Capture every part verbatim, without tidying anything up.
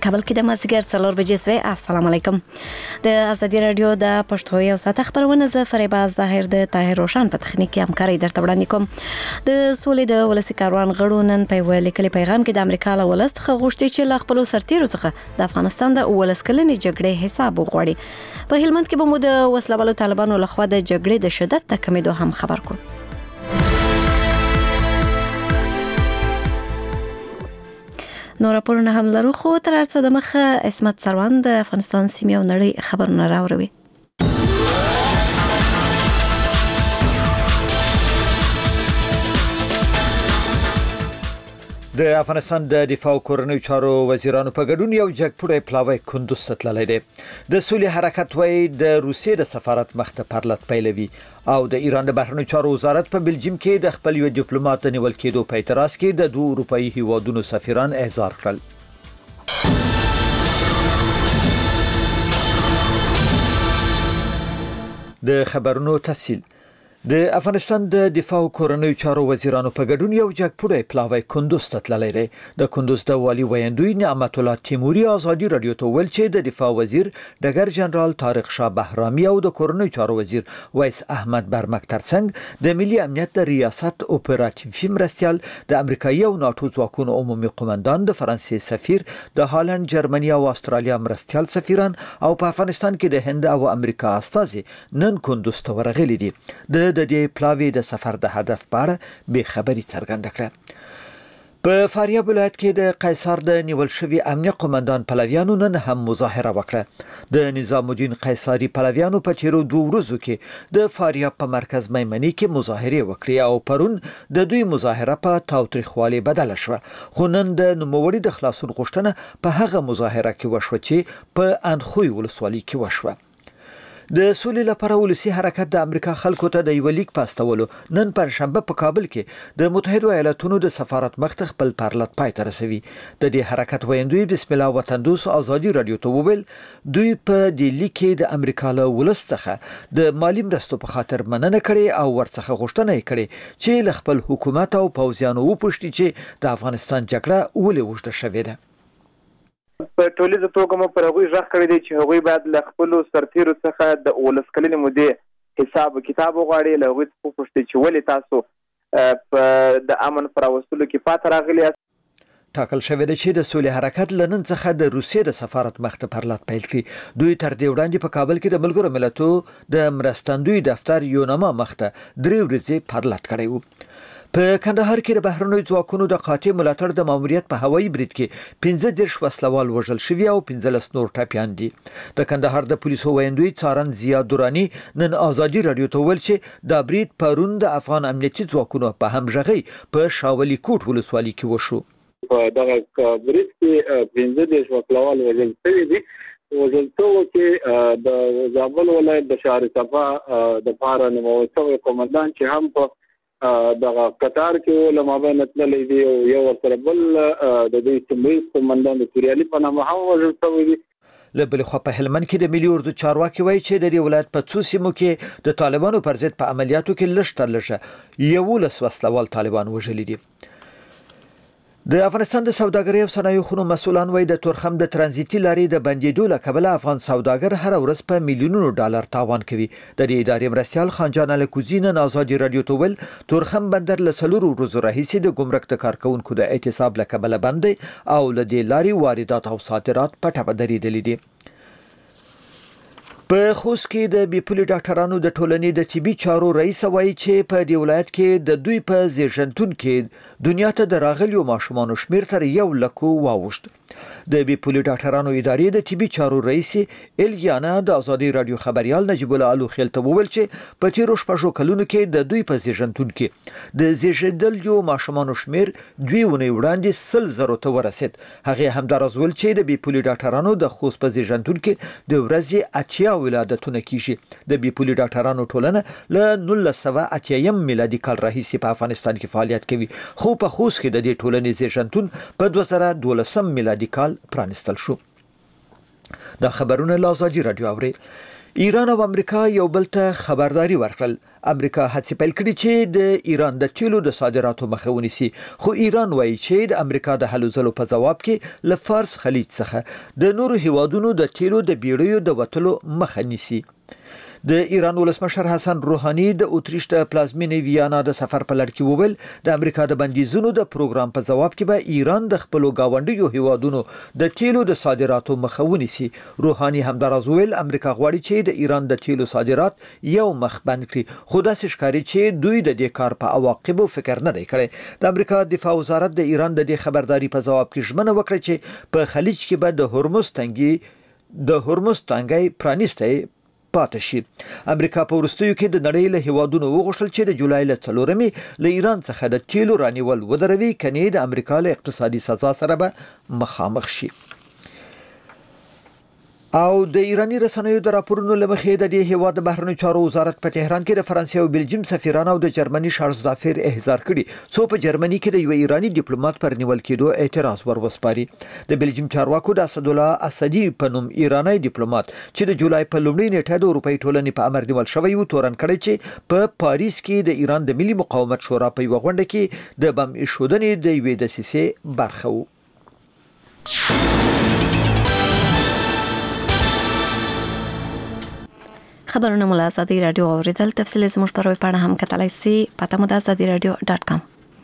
کابل کې د مازدیګر څلور بجې سوی. السلام علیکم. د ازادي رادیو د پښتو یو ساعت خبرونه ز فریبا ظاهر د طاهر روشن په تخنیکی همکاري درته وړاندې کوم. د سولې د ولسی کاروان غړو نن په ولیکلي پیغام کې د امریکا له ولست څخه غوښتي چې ل خپل سرتیرو څخه د افغانستان د ولسکلنې جګړې حساب وغوړي. په هلمند کې به مو د وسلوالو طالبانو لخوا د جګړې د شدت د کمیدو هم خبر کو. نو راپورونه هم لرو، خو تر څه د مخه اسمت سروان د افغانستان سیمې او نړۍ خبرونه راوړي. د افغانستان د دفاع او کورنیو چارو وزیرانو په ګډون یو جګپوړی پلاوی کندوز ته تللی دی. د سولې حرکت وایي د روسیې د سفارت مخته پرلط پیلوي او د ایران د بهرنیو چارو وزارت په بلجیم کې د خپل یو ډیپلوماټ د نیول کېدو په اعتراض کې د دوه اروپایي هیوادونو سفیران احضار کړل. د خبرونو تفصیل. د افغانستان د دفاع او کورنیو چارو وزیرانو په ګډون یو جګپوړی پلاوی کندوز ته تللی دی. د کندوز د والي ویندوی نعمت الله تیموري ازادي رادیو ته ویل چې د دفاع وزیر ډګر جنرال طارق شاه بهرامي او د کورنیو چارو وزیر ویس احمد برمک ترڅنګ د ملي امنیت د ریاست اپراتیوي مرستیال د امریکایي او ناتو ځواکونو عمومي قومندان د فرانسې سفیر د هالند جرمني او استرالیا مرستیال سفیران او په افغانستان کې د هند او امریکا استازي نن کندوز ته ورغلي دي. د د دې پلاوی د سفر د هدف په اړه به خبري څرګنده کړه. په فاریاب ولایت کې د قیصر د نیول شوی امنیه قومندان پلویانو نن هم مظاهره وکړه. د نظام الدین قیصری پلویانو په تیرو دوه ورځو کې د فاریاب په مرکز میمنې کې مظاهره وکړې او پرون د دوی مظاهره په تاوتریخوالي بدله شوه. خو نن د نوموړي د خلاصون غوښتنه په هغه مظاهره کې وشوه چې په اندخوی ولسوالۍ کې وشوه. د سولې لپاره ولسی حرکت د امریکا خلکو ته د یو لیک پاستولو نن پر شنبه په کابل کې د متحده ایالاتونو د سفارت مخ ته خپل پرلط پای ته رسوي. د دې حرکت ویندوی بسم الله وطن دوست ازادي رادیو ته وویل دوی په دې لیک کې د امریکا له ولستخه د مالی مرستو په خاطر مننه کړې او ورڅخه غوښتنه یې کړې چې ل خپل حکومت او پوځیانو وپوښتي چې د افغانستان جګړه ولې وژده شوې ده. په ټولیزه توګه مو پر هغوی غږ کړی دی چې هغوی باید له خپلو سرتیرو څخه د ولسکلنې مودې حساب کتاب وغواړي. له هغوی څخه وپوښتي چې ولې تاسو په د امن پر راوستلو کې پاتې راغلي یاست. ټاکل شوی دی چې د سولې حرکت لنن څخه د روسیې د سفارت مخته پرلط پیل کړي. دوی تر دې وړاندې په کابل کې د ملګرو ملتونو د مرستندوی دفتر یوناما مخته درې ورځې پرلط کړی و. په کندهار کې د بهرنیو ځواکونو د قاطع ملاتړ د ماموریت په هوایي برید کې پنځه دېرش وسلوال وژل شوي او پنځلس نور ټپیان دي. د کندهار د پولیسو ویندوی څارن ضیا دورانی نن ازادي رادیو ته ویل چې دا برید پرون د افغان امنیتي ځواکونو په همغږي په شاولي کوټ ولسوالۍ کې وشو. په دغه برید کې پنځه دېرش وسلوال وژل شوي دي. وژل شوي کې د زابل ولایت د شهر صفا د پاره نوموړی شوی قومندان چې هم په دغه قطار کې له مابین تللی دی او یو ورسره بل د دوی سیمه قومندان د توریالي په نامه هم وژل شوی دی. له بل خوا په هلمند کې د ملي اردو چارواکي وایي چې د دې ولایت په څو سیمو کې د طالبانو پر ضد په عملیاتو کې لږ تر لږه یولس وسلوال طالبان وژلي دي. د افغانستان د سوداګرۍ او صنایعو خونو مسؤلان وایي د تورخم د ترانزیتي لارې د بندېدو له کبله افغان سوداګر هر ورځ په میلیونونو ډالر تاوان کوي. د دې ادارې مرستیال خانجان الکوزي نن ازادي رادیو ته ویل تورخم بندر له څلورو ورځو راهیسې د ګمرک د کارکونکو د اعتصاب له کبله بند دی او له دې لارې واردات او صادرات په ټپه درېدلي دي. په خوست کې د بیپولي ډاکټرانو د ټولنې د طبي چارو رئیس وایي چې په دې ولایت کې د دوی په زیږنتون کې دنیا ته د راغلیو ماشومانو شمیر تر یو لکو واوښت. د بیپولي ډاکټرانو ادارې د طبي چارو رئیس الیانا د ازادي رادیو خبريال نجیب الله الو خیل ته وویل چې په تیرو شپږو کلونو کې د دوی په زیږنتون کې د زیږیدلو ماشومانو شمیر دوی ونې وړاندې سل زرو ته ورسید. هغه همدارز ویل چې د بیپولي ډاکټرانو د خوست په زیږنتون کې د ورځې اتیا ولادتونه کیږي. د بیپولي ډاکټرانو ټولنه له نولس سوه اتیا میلادي کال راهیسې په افغانستان کې فعالیت کوي. خو په خوست کې د دې ټولنې زیږنتون په دوه زره دولسم میلادي کال پرانستل شو. دا خبرونه له ازادي رادیو اوري. ایران او امریکا یو بل ته خبرداري ورکړل. امریکا هڅې پیل کړې چې د ایران د تیلو د صادراتو مخه ونیسي، خو ایران وایي چې د امریکا د هلو ځلو په ځواب کې له فارس خلیج څخه د نورو هیوادونو د تیلو د بیړیو د وټلو مخه نیسي. د ایران ولسمشر حسن روحاني د اتریش د پلازمینې ویانا د سفر په لړ کې وویل د امریکا د بندیزونو د پروګرام په ځواب کې به ایران د خپل گاونډیو هیوادونو د تیلو د صادراتو مخه ونیسي. روحاني همداراز وویل امریکا غواړي چې د ایران د تیلو صادرات یو مخ بند کړي، خو داسې ښکاري چې دوی د دې کار په عواقبو فکر نه دی کړی. د امریکا دفاع وزارت د ایران د دې خبرداري په ځواب کې ژمنه وکړه چې په خلیج کې به د هرمز تنګي د هرمز تنګي پرانیسته پاتې شي. امریکا په وروستیو کې د نړۍ له هیوادونو وغوښتل چې د جولای له څلورمې له ایران څخه د تیلو رانیول ودروي، کني د امریکا له اقتصادي سزا سره به مخامخ شي. او د ایرانی رسنیو د راپورونو لمخې د دې هیواد د بهرنیو چارو وزارت په تهران کې د فرانسې او بلجیم سفیرانو او د جرمني شارلزدافر احضار کړي، څو په جرمني کې د یو ایرانی ډیپلوماټ پر نیول کېدو اعتراض ور وسپاري. د بلجیم چارواکو د اسدالله اسدي په نوم ایرانی ډیپلوماټ چې د جولای په لومړۍ نیټه د اروپאי ټولنې په امر نیول شوی و تورن کړی چې په پاریس کې د ایران د ملي مقاومت شورا په یو غونډه کې د بم ایښودنې د یوې دسیسې برخه و. خبرونه مو له ازادي رادیو اوریدل. تفصیل زموږ په ویب پاڼه هم کتلای شئ. پته مو د ازادي رادیو ډاټ کام.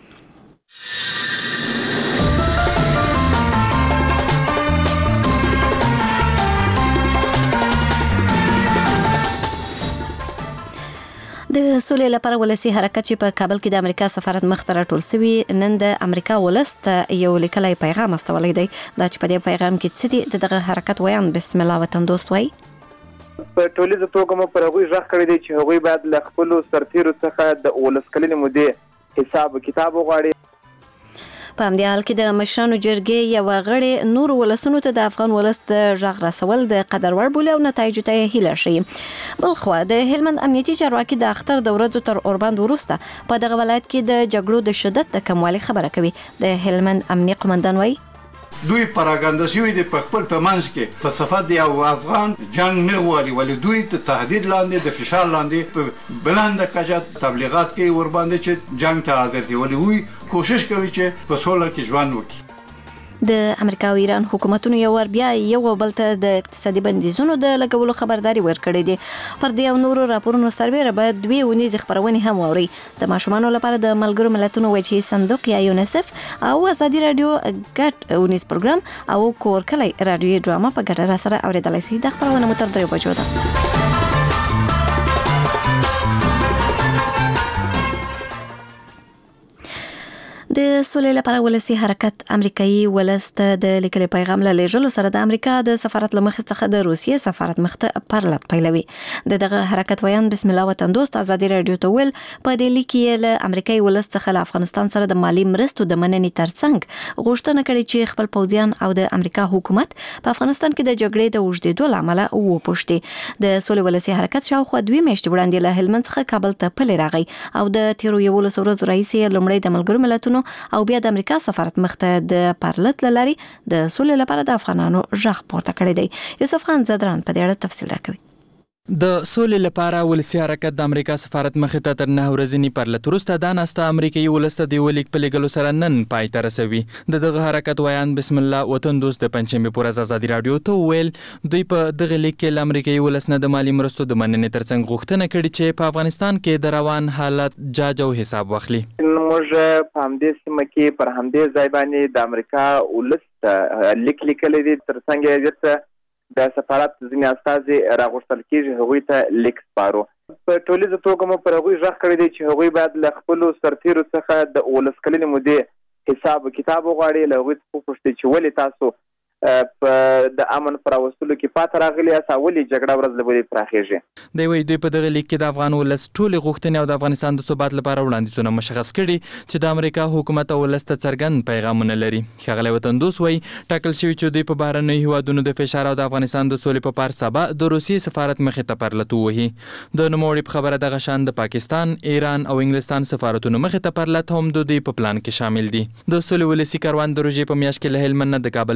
د سولې لپاره ولسی حرکت چې په کابل کې د امریکا سفارت مخ ته راټول شوی نن د امریکا ولست یو لیکلای پیغام استولی دی. دا چې په دې پیغام کې څه دي دغه حرکت ویان بسم الله وطن دوست وای په ټولیزه توګه مو پر هغوی ژغ کړی دی چې هغوی باید له خپلو سرتیرو څخه د اوولس کلنې مودې حساب کتاب وغواړي. په همدې حال کې د مشرانو جرګې یوه غړې نورو ولسونو ته د افغان ولس د غږ رسول د قدر وړ بولي او نتایجو ته یې هیله ښیي. بلخوا د هلمند امنیتي چارواکي د اختر د ورځو تر اوربند وروسته په دغه ولایت کې د جګړو د شدت د کموالي خبره کوي. د هلمند امنیه قومندان وایي دوی پراګاندا شوی د خپل په منځ کې فلسفه دی او افغان جنگ نه غواړي، ولی دوی ته تهدید لاندې د فشار لاندې په بلند کجات تبلیغات کوي ور باندې چې جنگ ته حاضر دي، ولی وی کوشش کوي چې په سوله کې ژوند وکړي. د امریکا او ایران حکومتونو یو ور بیا یو بل ته د اقتصادي بندیزونو د لګولو خبرداري ورکړې دي. پر دې او نورو راپورونو سربېره باید دوی ونیز خبرونه هم ووري. د ماشومانو لپاره د ملګرو ملتونو وجهي صندوق یا یونیسف او ازادي رادیو ګټ ونیز پروګرام او کور کلی رادیو ډراما په ګټه را سره اوریدلای شي. د خبرونه مو تر دریو بجو ده. د سولې لپاره ولسی حرکت امریکایي ولست د لیکلي پیغام له لېږلو سره د امریکا د سفارت له مخې څخه د روسیې سفارت مخ ته پرلط پیلوي. د دغه حرکت ویان بسم الله وطن دوست ازادي رادیو ته ویل په دې لیک کې له امریکایي ولست څخه له افغانستان سره د مالی مرستو د مننې ترڅنګ غوښتنه کړې چې خپل پوځیان او د امریکا حکومت په افغانستان کې د جګړې د اوږدېدو له امله وپوښتي. د سولې ولسی حرکت شاوخوا دوی میاشتې وړاندې له هلمند څخه کابل ته پلی راغی او د تیرو یولسو ورځو راهیسې لومړی د ملګرو ملتونو او بیا د امریکا سفارت مخ ته د پرلط لاري د سولې لپاره د افغانانو ژغ پورته کړی دی. یوسف خان زدران په دې اړه تفصیل راکوي. د سولې لپاره ولسی حرکت د امریکا سفارت مخ ته تر نه ورځې پرلط وروسته د ناسته امریکایي ولست د ولیک په لګلو سره نن پای ته رسوي. د دغه حرکت ویان بسم الله وطن دوست د پنځمې پر ازادي رادیو ته ویل دوی په دغه لیک کې د امریکایي ولست نه د مالی مرستو د مننې ترڅنګ غوښتنه کړې چې په افغانستان کې د روان حالت جاج او حساب واخلي. موږ په همدې سیمه کې پر همدې ځای باندې د امریکا ولست لیک لیکلی دی، ترڅنګ یې ورته د سفارت ځینې استازي راغوښتل کېږي هغوی ته لیک سپارو. په ټولیزه توګه مو پر هغوی ژغ کړی دی چې هغوی باید له خپلو سرتیرو څخه د اوولس کلنې مودې حساب کتاب وغواړي. له هغوی څخه وپوښتي چې ولې تاسو په د امن پر راوستلو کې پاتې راغلي یاست او ولې جګړه ورځ له بلې پراخېږي. دی وایي دوی په دغه لیک کې د افغان ولس ټولې غوښتنې او د افغانستان د ثبات لپاره وړاندیزونه مشخص کړي چې د امریکا حکومت او ولس ته څرګند پیغامونه لري. ښاغلی وطن دوست وایي ټاکل شوي چې دوی په بهرنیو هیوادونو د فشار او د افغانستان د سولې په پار سبا د روسیې سفارت مخې ته پرلط ووهي. د نوموړي په خبره دغه شان د پاکستان، ایران او انګلستان سفارتونو مخې ته پرلط هم د دوی په پلان کې شامل دي. د سولې ولسي کاروان د روژې په میاشت کې له هلمند نه د کابل په لور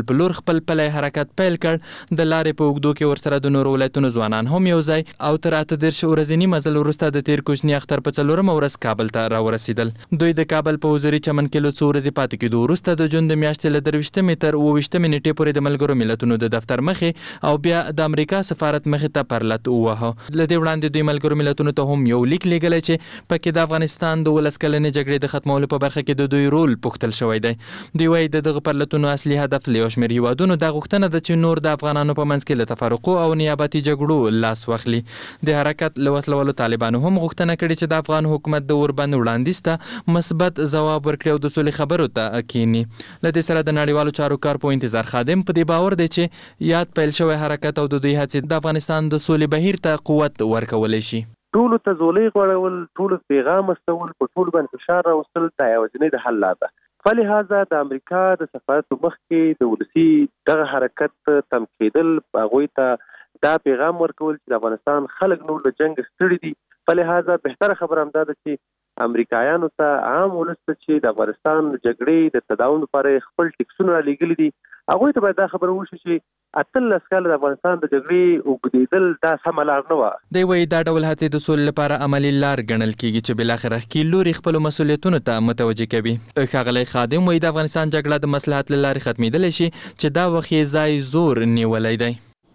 خپل پلی حرکت پیل کړ. د لارې په اوږدو کې ورسره د نورو ولایتونو ځوانان هم یو ځای او تر اته دېرش ورځني مزل وروسته د تیر کوچني اختر په څلورمه ورځ کابل ته راورسېدل. دوی د کابل په حضوري چمن کې له څو ورځې پاتې کېدو وروسته د جون د میاشتې له درویشتمې تر اوه ویشتمې نیټې پورې د ملګرو ملتونو د دفتر مخې او بیا د امریکا سفارت مخې ته پرلت ووهه. له دې وړاندې دوی ملګرو ملتونو ته هم یو لیک لیږلی چې پکې د افغانستان د ولس کلنې جګړې د ختمولو په برخه کې د دوی رول پوښتل شوی دی. دوی وایي د دغه پرلتونو اصلي هدف له یو شمېر هیوادونو دا غوښتنه ده چې نور د افغانانو په منځ کې له تفرقو او نیابتي جګړو لاس واخلي. د حرکت له وسلوالو طالبانو هم غوښتنه کړې چې د افغان حکومت د وربند وړاندیز ته مثبت ځواب ورکړي او د سولې خبرو ته کینی. له دې سره د نړیوالو چارو کارپو انتظار خادم په دې باور دی چې یاد پیل شوی حرکت او د دوی هڅې د افغانستان د سولې بهیر ته قوت ورکولی شي. ټولو ته زولۍ غوړول، ټولو پیغام استول، په ټولو باندې فشار راوستل دا یوازینۍ د حل لار ده. فلهذا د امریکا د سفارت مخ کې د ولسي دغه حرکت تم کېدل هغوی ته دا پیغام ورکول چې د افغانستان خلک نور له جنګ ستړي دي. فلهذا بهتره خبره همدا ده چې امریکایانو ته عام ولس ته چې د افغانستان د جګړې د تداوم لپاره خپل ټکسونه رالیږلي دي هغوی ته باید دا خبره وشي چې اتلس کاله د افغانستان د جګړې اوږدېدل دا سمه لار نه وه. دی وایي دا ډول هڅې د سولې لپاره عملي لار ګڼل کېږي چې بالاخره ښکېل لوري خپلو مسؤلیتونو ته متوجه کوي. ښاغلی خادم وایي د افغانستان جګړه د مصلحت له لارې ختمېدلی شي چې دا وخت یې ځای زور نیولی دی.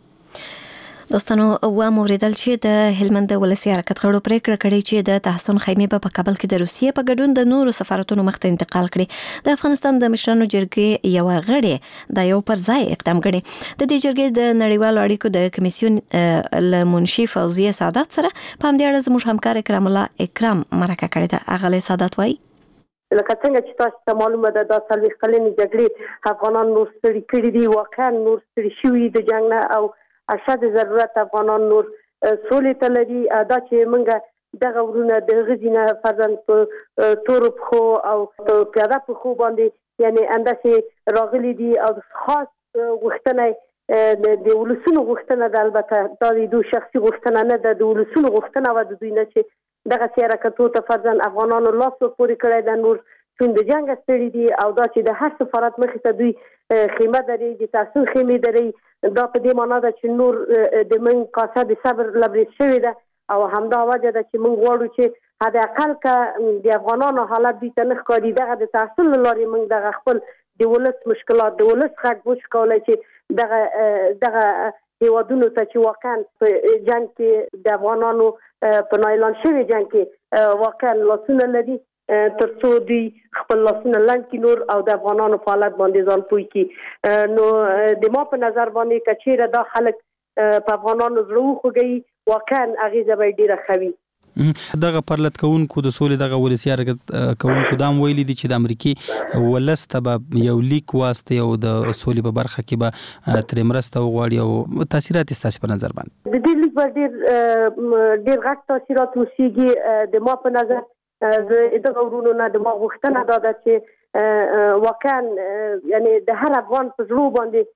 دوستانو و موریدل چې د هلمند ولسی حرکت غړو پریکړه کړې چې د تحسن خیمه په کابل کې د روسیې په ګډون د نورو سفارتونو مخ ته انتقال کړي. د افغانستان د مشرانو جرګې یو غړي د یو پر ځای اقدام کړي. د دې جرګې د نړیوالو اړیکو د کمیسیون له منشي فوزیه سعادت سره په همدې اړه زموږ همکار اکرام الله اکرام مرکه کړې ده. اغلی سعادت وایي لکه څنګه چې تاسو ته معلومه ده دا څلوېښت کلنې جګړې افغانان نور ستړي کړي دي، واقعا نور ستړي شوي د جنګ نه او اشد ضرورت افغانان نور سولې ته لري. دا چې موږ دغه ورونه د غزي نه فرضاً په تورو پښو او پیاده پښو باندې یعنی انداسې راغلي دي او خاص غوښتنه د ولسونو غوښتنه ده. البته دا د دوی شخصي غوښتنه نه ده، د ولسونو غوښتنه وه د دوی نه چې دغه حرکتو ته فرضاً افغانانو لاس ورپورې کړی ده نور چون د جنګ ستړي دي او دا چې د هر سفارت مخې ته دوی خیمه دري د تحسن خیمې دري دا په دې معنا ده چې نور د من کاسه د صبر لبریز شوی ده او همدا وجه ده چې موږ غواړو چې حد اقل که د افغانانو حالت دوی ته نه ښکاري دغه د تحصیل له لارې موږ دغه خپل د ولس مشکلات د ولس غږ وشو کولی چې دغه دغه هیوادونو ته چې واقعا په جنګ کې د افغانانو په نایلان شوي جنګ کې واقعا لاسونه لري تر څو دوی خپل لاسونه لنډ کړي نور او د افغانانو په حالت باندې ځان پوه کړي. نو د ما په نظر باندې که چیرې دا خلک په افغانانو زړه وخوږوي واقعا اغېزه به یې ډېره ښه وي. دغه پرلت کوونکو د سولې دغه ولسي حرکت کوونکو دا هم ویلي دي چې د امریکې ولس ته به یو لیک واستوي او د سولې په برخه کې به ترې مرسته وغواړي او تاثیرات یې ستاسې په نظر باندې د دې لیک به ډېر ډېر غټ تاثیرات وشیږي. د ما په نظر زه دغه ورونو نه د ما غوښتنه دا ده چې واقعا یعنی د هر افغان په زړه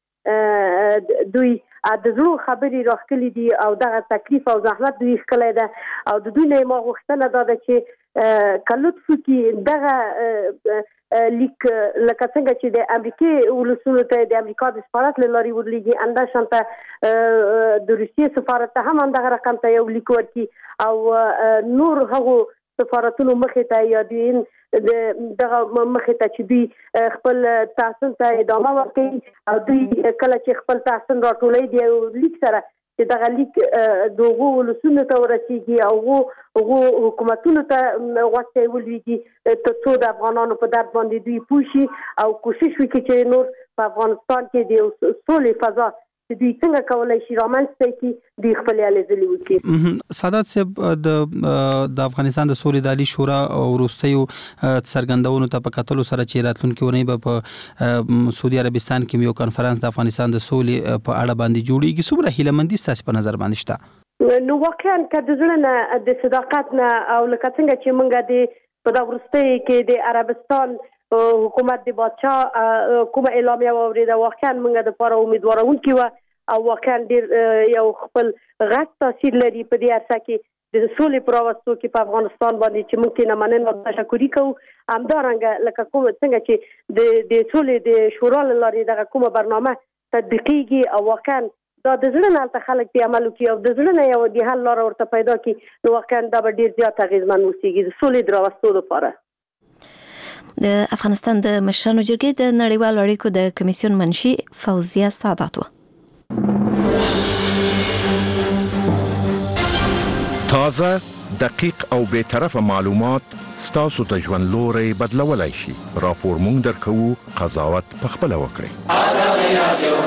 باندې دوی د زړه خبرې راخکلي دي او دغه تکلیف او زحمت دوی ښکلی ده او د دوی نه ما غوښتنه دا ده چې که لطف وکړي دغه لیک لکه څنګه چې د امریکې ولسونو ته د امریکا د سفارت له لارې ورلیږي همداشان ته د روسیې سفارت ته هم همدغه رقم ته یو لیک ورکړي او نور هغو سفارتونو مخې ته یا دوی دغه مخې ته چې دوی خپل تحسن ته ادامه ورکوي او دوی کله چې خپل تحسن راټولوي د یو لیک سره چې دغه لیک د هغو ولسونو ته ورسیږي او هغو حکومتونو ته غوږ ته یې ولویږي تر څو د افغانانو په درد باندې دوی پوه شي او کوشش وکړي چې نور په افغانستان کې د یو سولې فضا چې دوی څنګه کولای شي رامنځته کړي دوی خپلې هلې ځلې وکړي. سعادت صاحب د د افغانستان د سولې د عالي شورا وروستیو څرګندونو ته په کتلو سره چې راتلونکې اونۍ به په سعودي عربستان کې یو کنفرانس د افغانستان د سولې په اړه باندې جوړیږي، څومره هیلهمندي ستاسې په نظر باندې شته؟ نو واقعا که د زړه نه د صداقت نه او لکه څنګه چې موږ د په دا وروستیو کې د عربستان حکومت د بادشاه کومه اعلامیه واورېده واقعا موږ دپاره امیدوارونکې وه او واقعا ډېر یو خپل غټ تاثیر لري په دې عرصه کې د سولې په راوستو کې په افغانستان باندې چې موږ ترې مننه او تشکري کوو. همدارنګه لکه کومه څنګه چې د د سولې د شورا له لارې دغه کومه برنامه تطبیقیږي او واقعا دا د زړه نه الته خلک په عمل کوي او د زړه نه یو د حل لار ورته پیدا کی نو واقعا دا به ډیر زیات اغیزمن وسیږي د سولې دراوستو لپاره. د افغانستان د مشرانو جرګې د نړیوالو اړیکو د کمیسیون منشي فوزیه سادات و. تازه، دقیق او به طرفه معلومات ستاسو ته ژوند لوري بدلولای شي. راپور مونږ درکوو، قضاوت پخپله وکړئ. آزادي رادیو.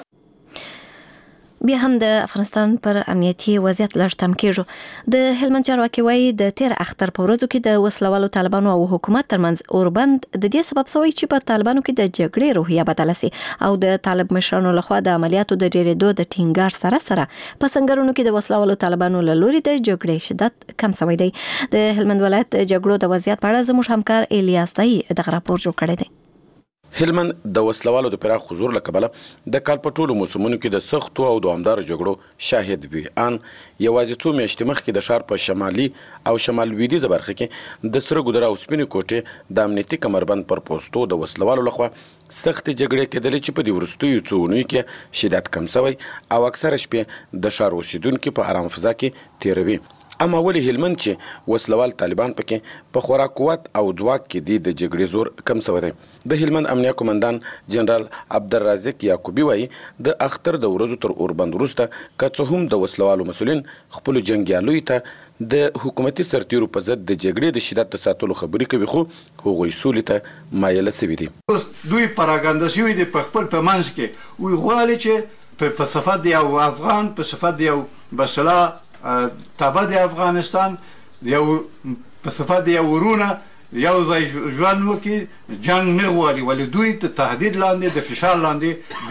بیا هم د افغانستان پر امنیتي وضعیت لږ تم کېږو. د هلمند چارواکي وایي د تیر اختر په ورځو کې د وسلوالو طالبانو او حکومت ترمنځ اوربند د دې سبب شوی چې په طالبانو کې د جګړې روحیه بدله سي او د طالب مشرانو لخوا د عملیاتو د ډیرېدو د ټینګار سره سره په سنگرونو کې د وسلوالو طالبانو له لوري د جګړې شدت کم شوی دی. د هلمند ولایت د جګړو د وضعیت په اړه زموږ همکار الیاس دای دغه راپور جوړ کړی دی. هلمند د وسلوالو د پراخ حضور له کبله د کال په ټولو موسمونو کې د سختو او دوامدار جګړو شاهد وي. ان یوازې څو میاشتې مخکې د ښار په شمالي او شمال لویدیځه برخه کې د سره ګودر او سپینې کوټې د امنیتي کمربند پر پوستو د وسلوالو لخوا سخت جګړې کېدلې چې په دې وروستیو څو اونیو کې شدت کم شوی او اکثره شپې د ښار اوسیدونکي په آرام فضا کې تیروي. اما ولې هلمند چې وسلوال طالبان پکې په خورا قوت او ځواک کې دي د جګړې زور کم شوی دی. د هلمند امنیه قومندان جنرال عبدالرازق یعقوبی وایي د اختر د ورځو تر اوربند وروسته که څه هم د وسلوالو مسؤلین خپلو جنګیالیو ته د حکومتي سرتیرو په ضد د جګړې د شدت د ساتلو خبرې کوي خو هغوی سولې ته مایله سوي دي. دوی پراګنده شوي دي په خپل په منځ کې وی غواړي چې په صفت د یو افغان په صفت د یو بسلا تابع د افغانستان یو په صفت د یو ورونه یو ځای ژوند وکړي جنګ نه غواړي ولې دوی ته تهدید لاندې د فشار لاندې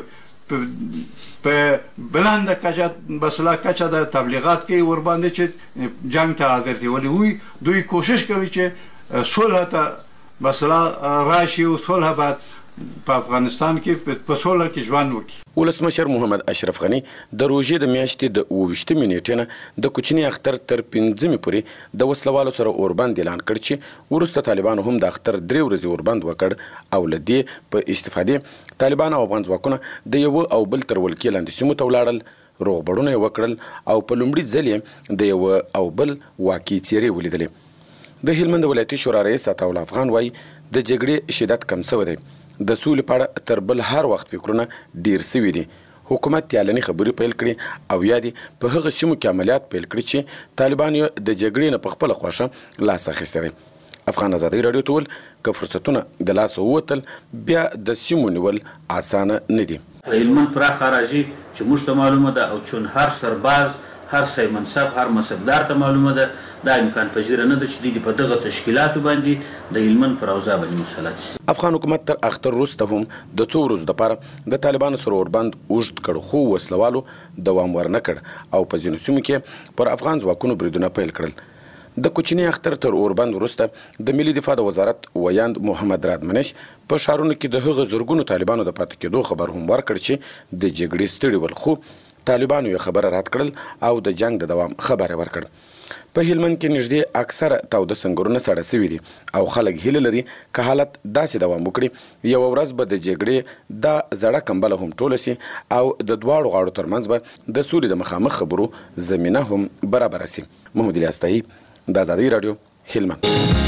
ډېر په بلنده کچه بسلا کچه د تبلیغات کوي ورباندې چې جنګ ته حاضر دي ولې وی دوی کوشش کوي چې صلح ته بسلا راشي او صلح بعد په افغانستان کې په صلح کې ژوند وکړي. ولسمشر محمد اشرف غنی د روژې د میاشتې د اووه ویشتمې نیټې نه د کوچني اختر تر پنځمې پورې د وسلوالو سره اوربند اعلان کړ چې وروسته طالبانو هم د اختر درې ورځې اوربند وکړ او له دې په استفادې طالبان او افغان ځواکونه د یو او بل تر ولکې لاندې سیمو ته ولاړل، روغبړونه یې وکړل او په لومړي ځل یې د یو او بل واقعي څېرې ولیدلې. د هلمند ولایتي شورا رئیس عطاالله افغان وایي د جګړې شدت کم شوی دی. د سولې په اړه تر بل هر وخت فکرونه ډیر سوي دي. حکومت یالنې خبرې پیل کړي او یا دي په هغه سیمو کې عملیات پیل کړي چې طالبان یې د جګړې نه په خپله خوښه لاس اخیستی دی. افغان ازادي راډیو ته ویل که فرصتونه د لاسه ووتل بیا د سیمو نیول اسانه نه دي. هلمند پراخه راځي چې موږ ته معلومه ده او چون هر سرباز هر سی منصب هر منصبدار ته معلومه ده دا امکان پذیره نه ده چې دوی په دغه تشکیلاتو باندې د هلمند پر اوضاع باندې مسلط شي. افغان حکومت تر اختر وروسته هم د څو ورځو دپاره د طالبانو سره اوربند اوږد کړ خو وسلوالو دوام ورنه کړ او په ځینو سیمو کې پر افغان ځواکونو بریدونه پیل کړل. د کوچني اختر تر اوربند وروسته د ملي دفاع د وزارت ویاند محمد رادمنش په ښارونو کې د هغه زرګونو طالبانو د پاتې کېدو خبر هم ورکړ چې د جګړې ستړي ول خو طالبانو یې خبره رد کړل او د جنگ د دوام خبره ورکړ. په هلمند کې نږدې اکثره تاوده سنګرونه ساړه سوي دي او خلک هیله لري که حالت داسې دوام وکړي یوه ورځ به د جګړې دا زړه کمبله هم ټوله سي او د دواړو غاړو ترمنځ به د سولې د مخامخ خبرو زمینه هم برابره سي. محمد الیاس طاهی د ازادي راډیو هلمند.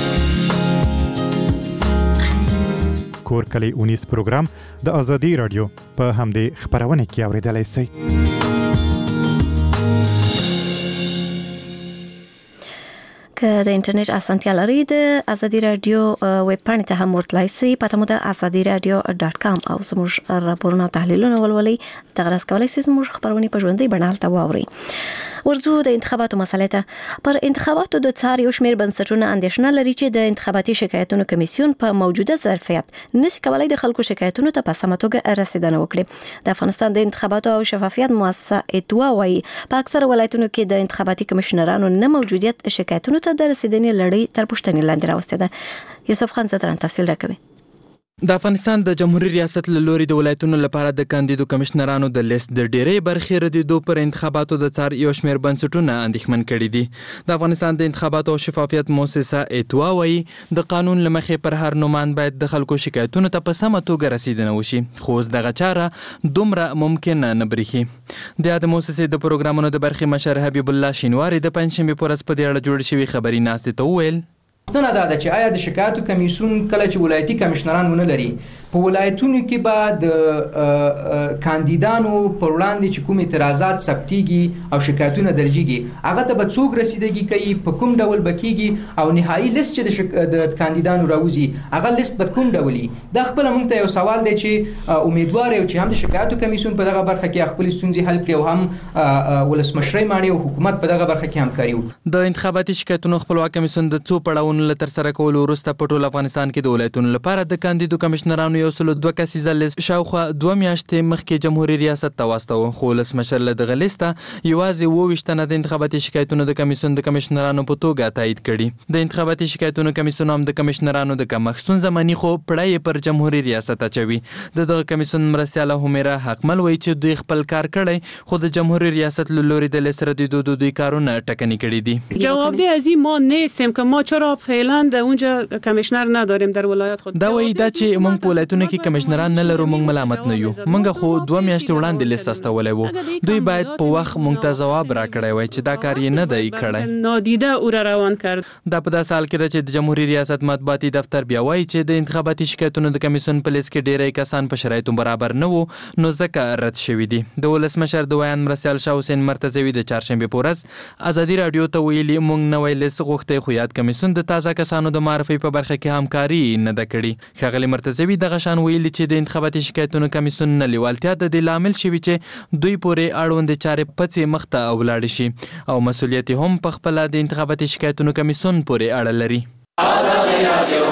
کور کلی اونیس پروګرام د ازادي راډیو په همدې خبرونه کې اوریدلای شئ. که د انټرنیټ اسانتیا لرئ د ازادي راډیو ویب پاڼې ته هم ورتلای شئ. پته مو د ازادي راډیو ډاټ کام او زموږ راپورونه او تحلیلونه ولولئ. دغه راز کولی شئ زموږ خبرونه په ژوندۍ بڼه هلته واورئ. ورځو د انتخاباتو مسلې ته. پر انتخاباتو د څار یو شمېر بنسټونه اندېښنه لري چې د انتخاباتي شکایتونو کمیسیون په موجوده ظرفیت نشي کولی د خلکو شکایتونو ته په سمه توګه رسیدنه وکړي. د افغانستان د انتخاباتو او شفافیت مؤسسه اتوا وایي په اکثره ولایتونو کې د انتخاباتي کمشنرانو نه موجودیت شکایتونو ته د رسیدنې لړۍ تر پوښتنې لاندې راوستې ده. یوسف خان زدران تفصیل راکوي. د افغانستان د جمهوریت ریاست له لوري د ولایتونو لپاره د کاندیدو کمشنرانو د لیست د ډیری برخې ردیدو پر انتخاباتو د څار یو شمېر بنسټونه اندېښمن کړي دي. د افغانستان د انتخاباتو او شفافیت مؤسسه ایتوا وایي د قانون له مخې پر هر نومان باید د خلکو شکایتونو ته په سمه توګه رسیدنه وشي، خو اوس دغه چاره دومره ممکن نه برېښي. د یادې مؤسسې د پروګرامونو د برخې مشر حبیب الله شینواري د پنجشنبې په ورځ په دې اړه جوړې شوې خبري ناستې ته وویل پوښتنه دا ده چې آیا د شکایاتو کمیسیون کله چې ولایتي کمشنران ونه لري په ولایتونو کې به د کاندیدانو پر وړاندې چې کوم اعتراضات ثبتېږي او شکایتونه درجیږي هغه ته به څوک رسیدګي کوي، په کوم ډول به کېږي او نهایي لیست چې د شک... د کاندیدانو راوځي هغه لیست به کوم ډول وي. دا خپله موږ ته یو سوال دی چې امیدوار یو چې هم د شکایاتو کمیسیون په دغه برخه کې خپلې ستونزې حل کړي او هم ولسمشرۍ ماڼۍ او حکومت په دغه برخه کې همکاري وکړي. د انتخاباتي شکایتونو خپلواک کمیسیون د څو پړاوونو له ترسره کولو وروسته په ټول افغانستان کې د ولایتونو لپاره د کاندیدو کمشنرانو یو سلو دوه کسیزه لیست شاوخوا دوه میاشتې مخکې جمهوریت ریاست ته واستاوه، خو ولسمشر له دغه لیسته یوازې اووه ویشت تنه د انتخاباتي شکایتونو د کمیسیون د کمشنرانو په توګه تایید کړي. د انتخاباتي شکایتونو کمیسیون هم د کمشنرانو د کمښت ستونزه مني، خو پړه پر جمهوریت ریاست اچوي. د دغه کمیسیون مرستیاله همیره حقمل وایي چې دوی خپل کار کړی، خو د جمهوریت ریاست له لوري د لیست ردیدو د دوی کارونه ټکني کړي دي. جواب دی از این ما نیستیم که ما چرا فعلا در اونجا کمشنر نداریم در ولایت خود. دا وایي دا چې موږ په ولایتونو کې کمشنران نه لرو موږ ملامت نه یو، موږ خو دوه میاشتې وړاندې لیست استولی و. دوی باید په وخت موږ ته ځواب راکړی وای چې دا کار یې نه دی کړی. نادیده او را روان کرد. دا په داسې حال کې ده چې د جمهوریت ریاست مطبوعاتي دفتر بیا وایي چې د انتخاباتي شکایتونو د کمیسیون په لیست کې ډیری کسان په شرایطو برابر نه وو نو ځکه رد شوي دي. د ولسمشر د ویان مرستیال شاه حسین مرتضوي د چهارشنبې په ورځ ازادي راډیو ته ویلي موږ نوی لیست غوښتی، خو یاد کمیسیون د تازه کسانو د معرفي په برخه کې همکاري نه ده کړې. ښاغلي مرتضوي دغه شان ویلي چې د انتخاباتي شکایتونو کمیسیون نه لیوالتیا د دې لامل شوي چې دوی پورې اړوندې چارې پڅې مخ ته ولاړې شي او مسؤلیت هم په خپله د انتخاباتي شکایتونو کمیسیون پورې اړه لري. ازادي راډیو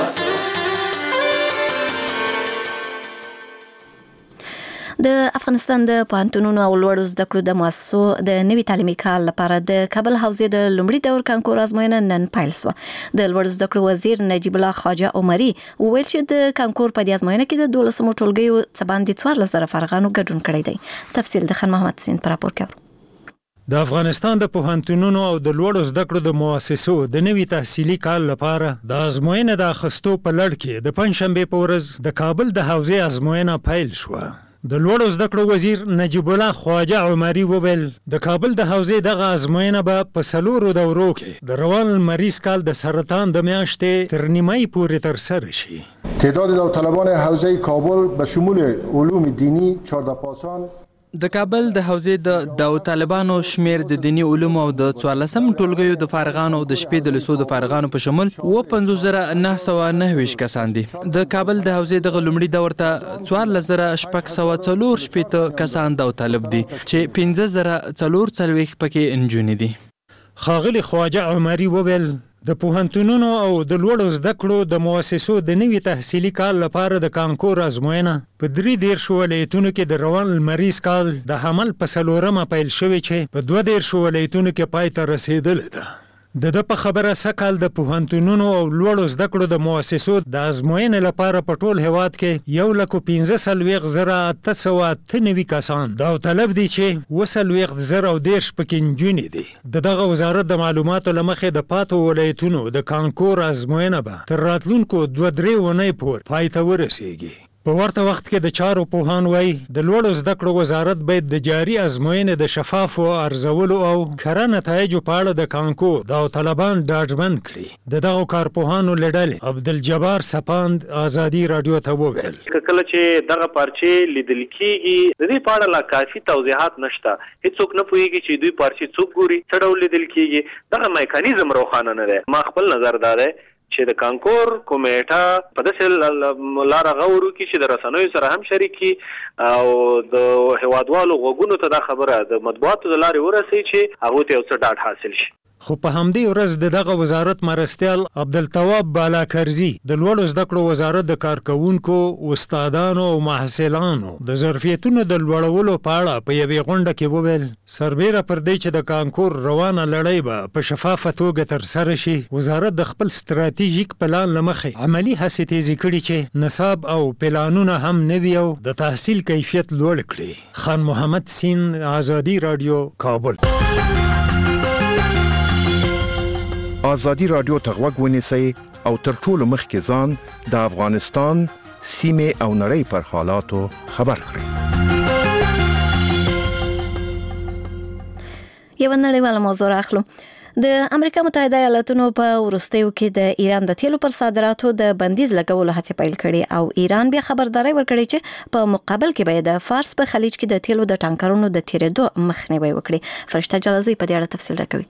د افغانستان د پوهنتونونو او لوړو زده کړو د مؤسسو د نوي تعلیمي کال لپاره د کابل حوزې د لومړي دور کانکور ازموینه نن پیل شوه. د لوړو زده کړو وزیر نجیب الله خواجه عمري وویل چې د کانکور په دې ازموینه کې د دولسمو ټولګیو څه باندې څوارلس زره فارغانو ګډون کړی دی. تفصیل د خان محمد سین پر راپور کوي. د افغانستان د پوهنتونونو او د لوړو زده کړو د مؤسسو د نوي تحصیلي کال لپاره د ازموینې د اخیستو په لړ کې د پنجشنبې په ورځ د کابل د حوزې ازموینه پیل شوه. د لوړو زده کړو وزیر نجیب الله خواجه عمري وویل د کابل د حوزې دغه ازموینه به په څلورو دورو کې د روان لمریز کال د سرطان د میاشتې تر نیمایي پورې ترسره شي. تعداد داوطلبان حوزه کابل به شمول علوم دینی چهارده پاسان د کابل د حوزې د داوطلبانو شمیر د دینی علوم او د څوارلسم ټولګیو د فارغانو او د شپې د لسو د فارغانو په شمول اووه پنځوس زره نهه سوه نهه ویشت کسان دي. د کابل د حوزې دغه لومړي دور ته څوارلس زره شپږ سوه څلور شپېته کسان داوطلب دي چې پنځه زره څلور څلوېښت پکې نجونې دي. ښاغلي خواجه عمري وویل د پوهنتونونو او د لوړو زده کړو د مؤسسو د نوي تحصیلي کال لپاره د کانکور ازموینه په درې دېرشو ولایتونو کې د روان لمریز کال د حمل په څلورمه پیل شوې چې په دوه دېرشو ولایتونو کې پای ته رسېدلې ده. د ده په خبره سږ د پوهنتونونو او لوړو زده کړو د مؤسسو د ازموینې لپاره په ټول هیواد کې یو لکو پنځه څلوېښت زره اته سوه اته نوي کسان داوطلب دي چې اووه څلوېښت زره او دېرش پکې نجونې دي. د دغه وزارت د معلوماتو له مخې د پاتو ولایتونو د کانکور ازموینه به تر راتلونکو دوه درې اونۍ پورې پای ته ورسېږي. په ورته وخت کې د چارو پوهان وایي د لوړو زده کړو وزارت باید د جاري ازموینې د شفافو ارزولو او کره نتایجو په اړه د کانکور داوطلبان ډاډمن کړي. د دغو کارپوهانو له ډلې عبدالجبار سپاند ازادي راډیو ته وویل کله چې دغه پارچې لیدل کېږي د دې په اړه لا کافي توضیحات نشته، هیڅوک نه پوهېږي چې دوی پارچې څوک ګوري، څه ډول لیدل کېږي. دغه میکانیزم روښانه نه دی. ما خپل نظر دا دی چې د کانکور کمیټه په داسې لاره غور وکړي چې د رسنیو سره هم شریک کړي او د هیوادوالو غوږونو ته دا خبره د مطبوعاتو د لارې ورسوي چې هغوی ته یو څه ډاډ حاصل شي. خو په همدې ورځ د دغه وزارت مرستیال عبدالتواب بالاکرزي د لوړو زده کړو وزارت د کارکوونکو، استادانو او محصلانو د ظرفیتونو د لوړولو په اړه په یوې غونډه کې وویل سربیره پر دې چې د کانکور روانه لړۍ به په شفافه توګه ترسره شي، وزارت د خپل ستراتیژیک پلان له مخې عملي هڅې تیزې کړي چې نصاب او پلانونه هم نوي او د تحصیل کیفیت لوړ کړي. خان محمد سین، آزادی رادیو، کابل. آزادی رادیو ته غوږ ونیسئ او تر ټولو مخکې ځان د افغانستان سیمې او نړۍ پر حالاتو خبر کړئ. یو نړیواله موضوع راخلو. د امریکا متحده ایالاتونو په وروستیو کې د ایران د تیلو پر صادراتو د بندیز لګولو هڅې پیل کړي او ایران بیا خبرداري ورکړي چې په مقابل کې به د فارس په خلیج کې د تیلو د ټانکرونو د تیرېدو مخنیوي وکړي. فرشته جلازی په دې اړه تفصیل راکوي.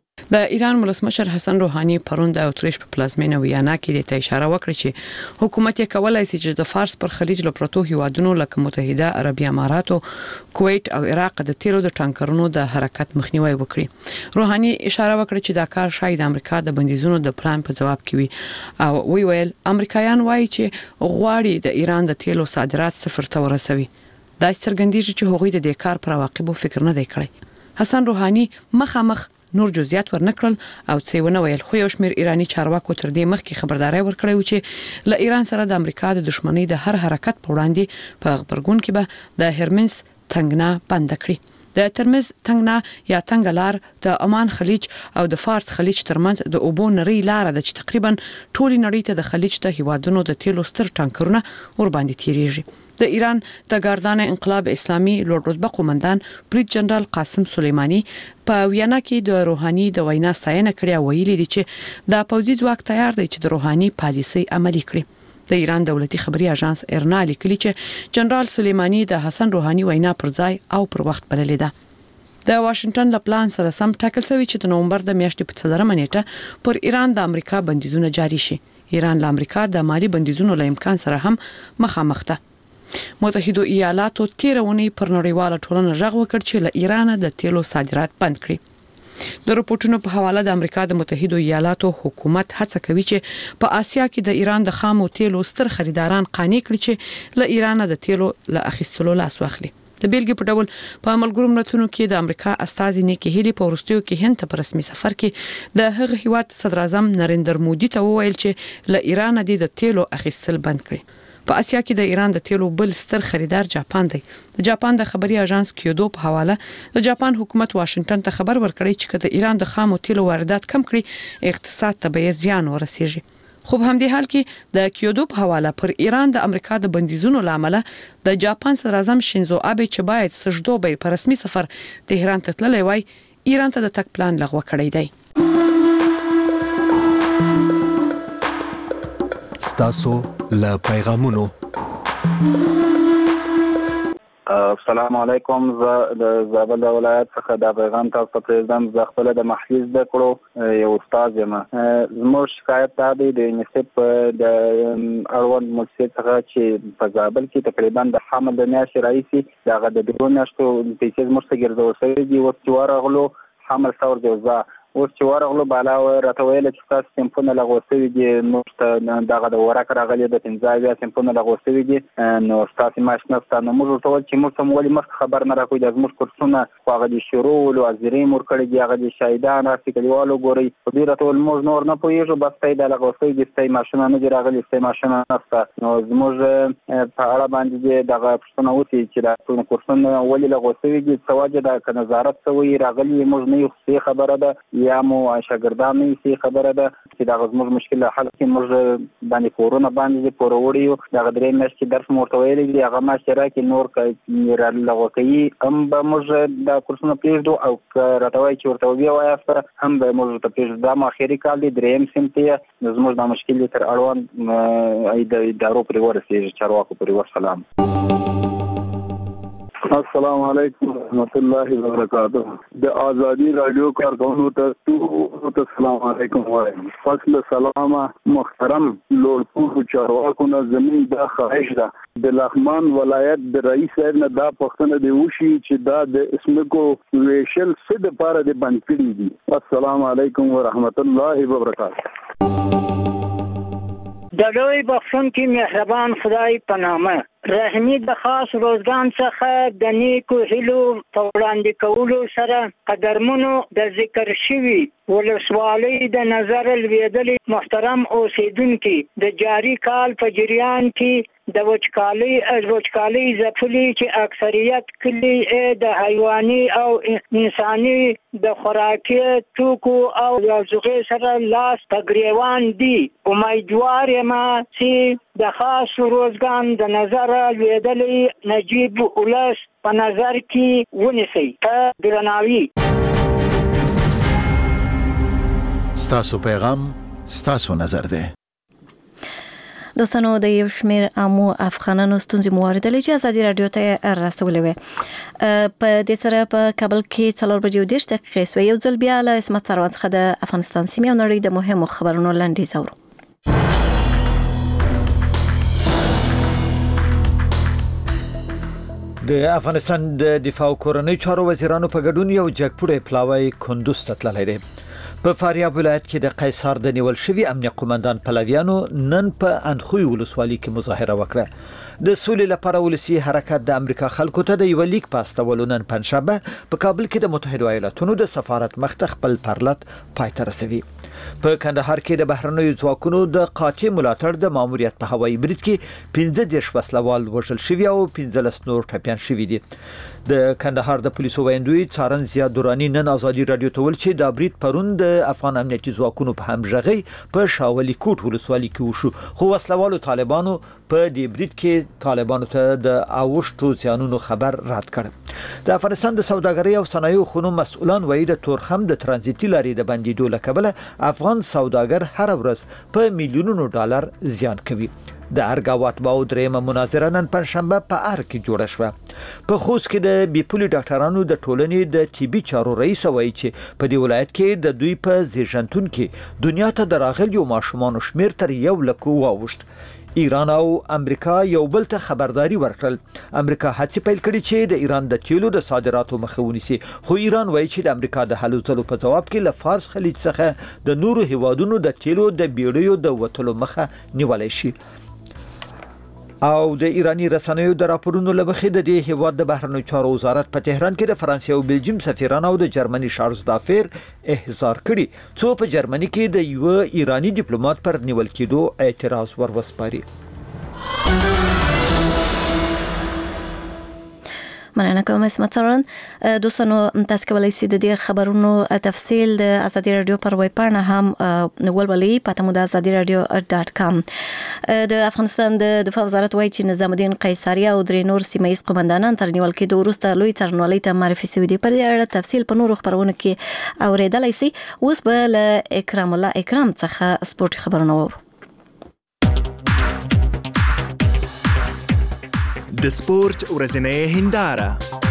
د ایران ولسمشر حسن روحاني پرون د اتریش په پلازمینه ویانا کې د اشاره وکړه چې حکومت یې کولای شي چې د فارس پر خلیج له پروتو هیوادونو لکه متحده عربی اماراتو، کویت او عراق د تیلو د ټانکرونو د حرکت مخنیوي وکړي. روحاني اشاره وکړه چې دا کار شاید د امریکا د بندیزونو د پلان په جواب کې وي او وی ویل امریکایان وایي چې غواړي د ایران د تیلو صادرات صفر ته ورسوي. دا څرګندېږي چې هغوی د دې کار پر عواقبو فکر نه دی کړی. حسن روحاني مخامخ نور جزئیات ورنکړل او څه ونه ویل، خو یو شمېر ایرانی چارواکو تر دې مخکې خبرداري ورکړې و چې له ایران سره د امریکا د دښمنۍ د هر حرکت په وړاندې په غبرګون کې به د هرمنس تنګنا بند کړي. د ترمز تنګنا یا تنګلار د عمان خلیج او د فارس خلیج ترمنځ د اوبو نری لار ده چې تقریبا ټولي نړۍ ته د خلیج ته هیوادونو د تیلو ستر ټانکرونه ور باندې تیریږي. د ایران د ګاردان انقلاب اسلامي لوړ رتبه قومندان بریټ جنرال قاسم سلیمانی په ویانا کې د روحاني د وینا ستاینه کړې او ویلي دي چې د پوځي ځواک تیار دی چې د روحاني پالیسي عملي کړي. د ایران دولتي خبري اژانس ارنا لیکلي چې جنرال سلیمانی د حسن روحاني وینا پر ځای او پر وخت بللې ده. د واشنگټن له پلان سره سم ټاکل شوی چې د نومبر د میاشتې په څلورمه نیټه پر ایران د امریکا بندیزونه جاری شي. ایران له امریکا د مالی بندیزونو له امکان سره هم مخامخ ده. متحده ایالاتو تیرونی پر نړیواله ټولنه ژغ وکړ چې له ایران د تیلو صادرات بند کړي. د رپورټونو په حواله د امریکا د متحده ایالاتو حکومت هڅه کوي چې په آسیا کې د ایران د خامو تیلو ستر خریداران قانع کړي چې له ایران د تیلو له اخیستلو لاس واخلي. د بیلګې په ډول په ملګرو ملتونو کې د امریکا استازي نیکی هیلی په وروستیو کې هند ته په رسمي سفر کې د هغه هیواد صدر اعظم نریندر مودي ته وویل چې له ایران د تیلو اخیستل بند کړي. په آسیا کې د ایران د تیلو بل ستر خریدار جاپان دی. د جاپان د خبري اژانس کیودو په حواله د جاپان حکومت واشنگټن ته خبر ورکړی چې د ایران د خامو تیلو واردات کم کړي اقتصاد ته به زیان ورسیږي. خو په همدې حال کې د کیودو په حواله پر ایران د امریکا د بندیزونو لامل د جاپان صدر اعظم شینزو آبه چې باید سجدو به په رسمي سفر تهران ته تللی وای ایران ته د تک پلان لغوه کړی دی. ستاسو له پیغامونو. السلام علیکم. زه د زابل ولایت څخه د پیغام تاسو ته پرېږدم. زه خپل د محلي زده کړو یو استاد یم. زموږ شکایت دا دی د یونیسف د اړوند مؤسسې څخه چې په زابل کې تقریبا د حمل د میاشتې راهیسې دغه د دوه میاشتو پیسې زموږ څخه ګرځول شوي دي. اوس چې ورغلو حمل ثور دی وزه اوس چې ورغلو بالا راته ویل چې تاسو سیمپونه لغوه شوي دي، موږ ته دغه د ورک راغلي د پنځه اویا سیمپونه لغوه شوي دي، نو ستاسې معاش نشته. نو موږ ورته وویل چې موږ ته مو ولې مخکې خبر نه راکوئ؟ دا زموږ کورسونه خو هغه دې شروع ولو عذرې مو ورکړي دي، هغه دې شاهدان راسي کلیوالو ګورئ. خو دوی راته وویل موږ نور نه پوهېږو، بس ته یې دا لغوه شوي دي، ستاسې معاشونه نه دي راغلي، ستاسې معاشونه نشته. نو زموږ په اړه باندې دې دغه پوښتنه وشي چې دا کورسونه ولې لغوه شوي دي، څه وجه ده، که نظارت شوی راغلي موږ نه یو، ښې خبره ده، یا مو شاګردان نه یې خبره ده چې دغه زموږ مشکل حل کړي. موږ باندې کورونه باندې پوروړي یو، دغه درې میاشتې درس مو ورته ویلی دي، هغه میاشتې راکړي، نور که رالغوه کوي هم به موږ دا کورسونه پرېږدو، او که راته وایي چې ورته وبیا وایاست هم به موږ ورته پرېږدو. دا مو اخري کال دی، درېیم صنف دی، نو زموږ دا مشکل تر اړوند د ادارو پورې ورسېږي، چارواکو پورې. والسلام. السلام علیکم ورحمۃ اللہ وبرکاتہ د آزادی رادیو کارکونو ته ته السلام علیکم وایم. فصل سلام محترم لوړپوړو چارواکو نه زمين دا خواهش ده د لغمان ولایت د رئیس صاحب نه دا پوښتنه دی وشي چې دا د اسمکو ویشل څه د پاره د بند کړي دي. السلام علیکم ورحمۃ اللہ وبرکاتہ. د لوی بخښون کې مهربان خدای په نامه رحمی د خاص روزګان څخه د نیکو هیلو په وړاندې کولو سره قدرمنو د ذکر شوی ولسوالۍ د نظر لویدلې محترم اوسیدونکو د جاری کال په جریان کې د وچکالۍ از وچکالۍ ځپلي چې اکثریت کلی د حیواني او انساني د خوراکي توکو او یوځای سره لاس تګریوان دي. امیدوار یم چې د خاص روزګان د نظر لویدلې نجیب اولس په نظر کې ونیسي. په درناوي ستاسو پیغام ستاسو نظر ده. دوستانو د یو شمیر عامو افغانانو ستونزې موارده چې ازادي رادیو ته راستولې وي. په دې سره په کابل کې څلور بجې ودېرش دقیقې سوې. یو ځل بیا له اسمت سروان څخه د افغانستان سیمې او نړۍ د مهمو خبرونو لنډیز اورو. د افغانستان د دفاع او کورنۍ چارو وزیرانو په ګډون یو جګپوړی پلاوی کندوز ته تللی دی. په فاریاب ولایت کې د قیصار د نیول شوی امنیه قومندان پلویانو نن په اندخوی ولسوالۍ کې مظاهره وکړه. د سولې لپاره ولسی حرکت د امریکا خلکو ته د یو لیک پاستولو نن پنځشنبه په کابل کې د متحده ایالاتونو د سفارت مخ ته خپل پرلط پای ته رسوي. په کندهار کې د بهرنیو ځواکونو د قاطع ملاتړ د ماموریت په هوایي برید کې پنځه دېرش وسلوال وژل شوي او پنځلس نور ټپیان شوي دي. د کندهار د پولیسو ویاندوی څارن زیاد دورانی نن ازادي رادیو ته ویل چې د برید پرون د افغان امنیتي ځواکونو په همغږي په شاولي کوټ ولسوالۍ کې وشو، خو وسلوالو طالبانو په دې برید کې طالبانو ته د اوښتو ځانونو خبر رد کړ. د افغانستان د سوداګرۍ او صنایعو خونو مسؤلان وایي د تورخم د ترانزیتي لارې د بندیدو له کبله افغان سوداګر هر ورځ په میلیونونو ډالر زیان کوي. د ارګاوات باو درېمه مناظره نن پنځشنبه په ار کې جوړه شوه. په خوست کې د بیپولي ډاکټرانو د ټولنې د طبي چارو رئیس وایي چې په دې ولایت کې د دوی په زیږنتون کې دنیا ته د راغلیو ماشومانو شمیر تر یو لک واوښت. ایران او امریکا یو بل ته خبرداري ورکړل. امریکا هڅې پیل کړې چې د ایران د تیلو د صادراتو مخه ونیسي، خو ایران وایي چې د امریکا د هلو ځلو په جواب کې له فارس خلیج څخه د نورو هیوادونو د تیلو د بیړیو د وټلو مخه نیولای شي. او د ایرانی رسنیو د راپورونو لمخې د دې هیواد د بهرنیو چارو وزارت په تهران کې د فرانسې او بلجیم سفیرانو او د جرمني شارلز دافیر احضار کړي، څو په جرمني کې د یو ایرانی ډیپلوماټ پر نیول کېدو اعتراض ور وسپاري. مننه کوم اسمت سروان. دوستانو تاسو کولای شئ د دې خبرونو تفصیل د ازادي رادیو پر ویب پاڼه هم ولولئ. پته مو د ازادي رادیو ډاټ کام. د افغانستان د دفاع وزارت وایي چې نظام الدین قیصری او درې نور سیمایي قومندانان تر نیول کېدو وروسته لوی څارنوالۍ ته معرفي شوي دي. پر دې اړه تفصیل په نورو خبرونو کې اوریدلای شئ. اوس به له اکرام الله اکرام څخه سپورت خبرونه وورو. د سپورت ورځنۍ هنداره.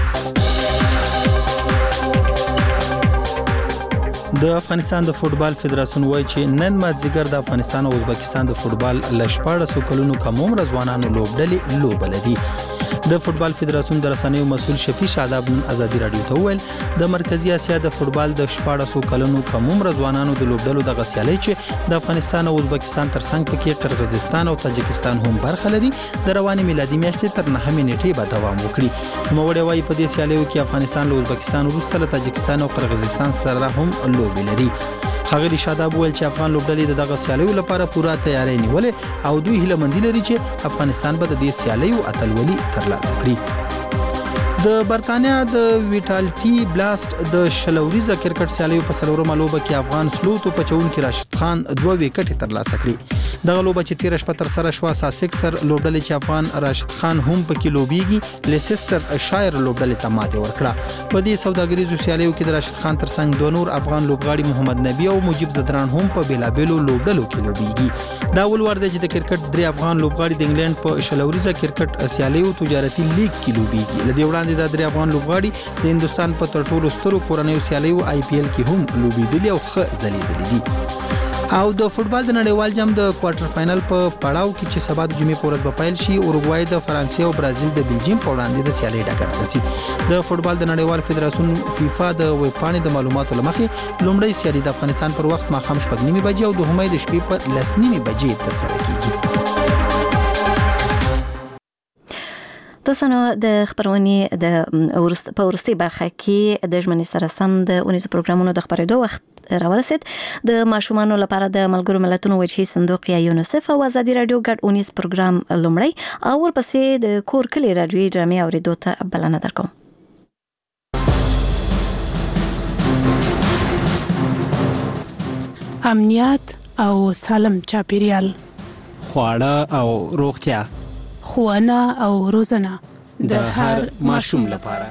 د افغانستان د فوتبال فدراسیون وایي چې نن مازدیګر د افغانستان او ازبکستان د فوتبال ل شپاړسو کلونو کم عمر ځوانانو لوبډلې لوبله دي. د فوتبال فدراسیون د رسنیو مسؤل شفیع شاداب نن ازادي رادیو ته وویل د مرکزی اسیا د فوتبال د شپاړسو کلونو کم عمر ځوانانو د لوبډلو د غسیالۍ چې د افغانستان او ازبکستان ترڅنګ پکې قرغیزستان او تاجکستان هم برخه لري د رواني میلادي میاشتې تر نهمې نیټې به دوام وکړي. نوموړی وایي په دې سیالیو کې افغانستان له ازبکستان وروسته له تاجکستان او قرغیزستان سره هم لوبې لري. ښاغلي شاداب وویل چې افغان لوبډلې د دغه سیالیو لپاره پوره تیاری نیولې او دوی هیله مندي لري چې افغانستان به د دې سیالیو اتلولي ترلاسه کړي. د برتانیا د ویټالټي بلاست د شلوریزه کرکټ سیالیو په څلورمه لوبه کې افغان سلوتو پچونکي راشد خان دوه وکټې ترلاسه کړې. دغه لوبه چې تیر شپه تر سره شو ساسکسر لوبډلې چې افغان راشد خان هم پکې لوبيږي لیسټر شایر لوبډلې ته ماته ورکړه. په دې سوداګریزو سیالیو کې د راشد خان ترڅنګ دوه نور افغان لوبغاړي محمد نبی او مجيب زدران هم په بیلابېلو لوبډلو کې لوبيږي. دا ول ور دی چې د کرکټ درې افغان لوبغاړي د انګلند په شلوریزه کرکټ سیالیو تجارتي لیګ کې لوبيږي. لدې وړاندې وړاندې د درې افغان لوبغاړي د هندستان په تر ټولو سترو کورنیو سیالیو آی پی ایل کې هم لوبېدلي او ښه ځلېدلي دي. او د فوتبال د نړیوال جام د کوارټر فائنل په پړاو کې چې سبا د جمعې په ورځ به پیل شي، اورګوای د فرانسې او برازیل د بلجیم په وړاندې د سیالۍ ډګر ته ځي. د فوتبال د نړیوال فدراسیون فیفا د ویب پاڼې د معلوماتو له مخې لومړی سیالي د افغانستان پر وخت ماښام شپږ نیمې بجې او دوهمه د شپې په لس نیمې بجې ترسره کیږي. دوستانو د خبرونې د ورست په ورستي برخه کې د ژمنې سره سم د اونیزو پروګرامونو د خبرېدو وخت راورسید. د ماشومانو لپاره د ملګرو ملتونو وجهي صندوق یا یونیسف او ازادي رادیو ګډ اونیز پروګرام لومړی او ورپسې د کور کلی رادیوي ډرامې اورېدو ته بلنه درکوم. امنیت او سالم چاپیریال، خواړه او روغتیا، ښوونه او روزنه د هر ماشوم لپاره.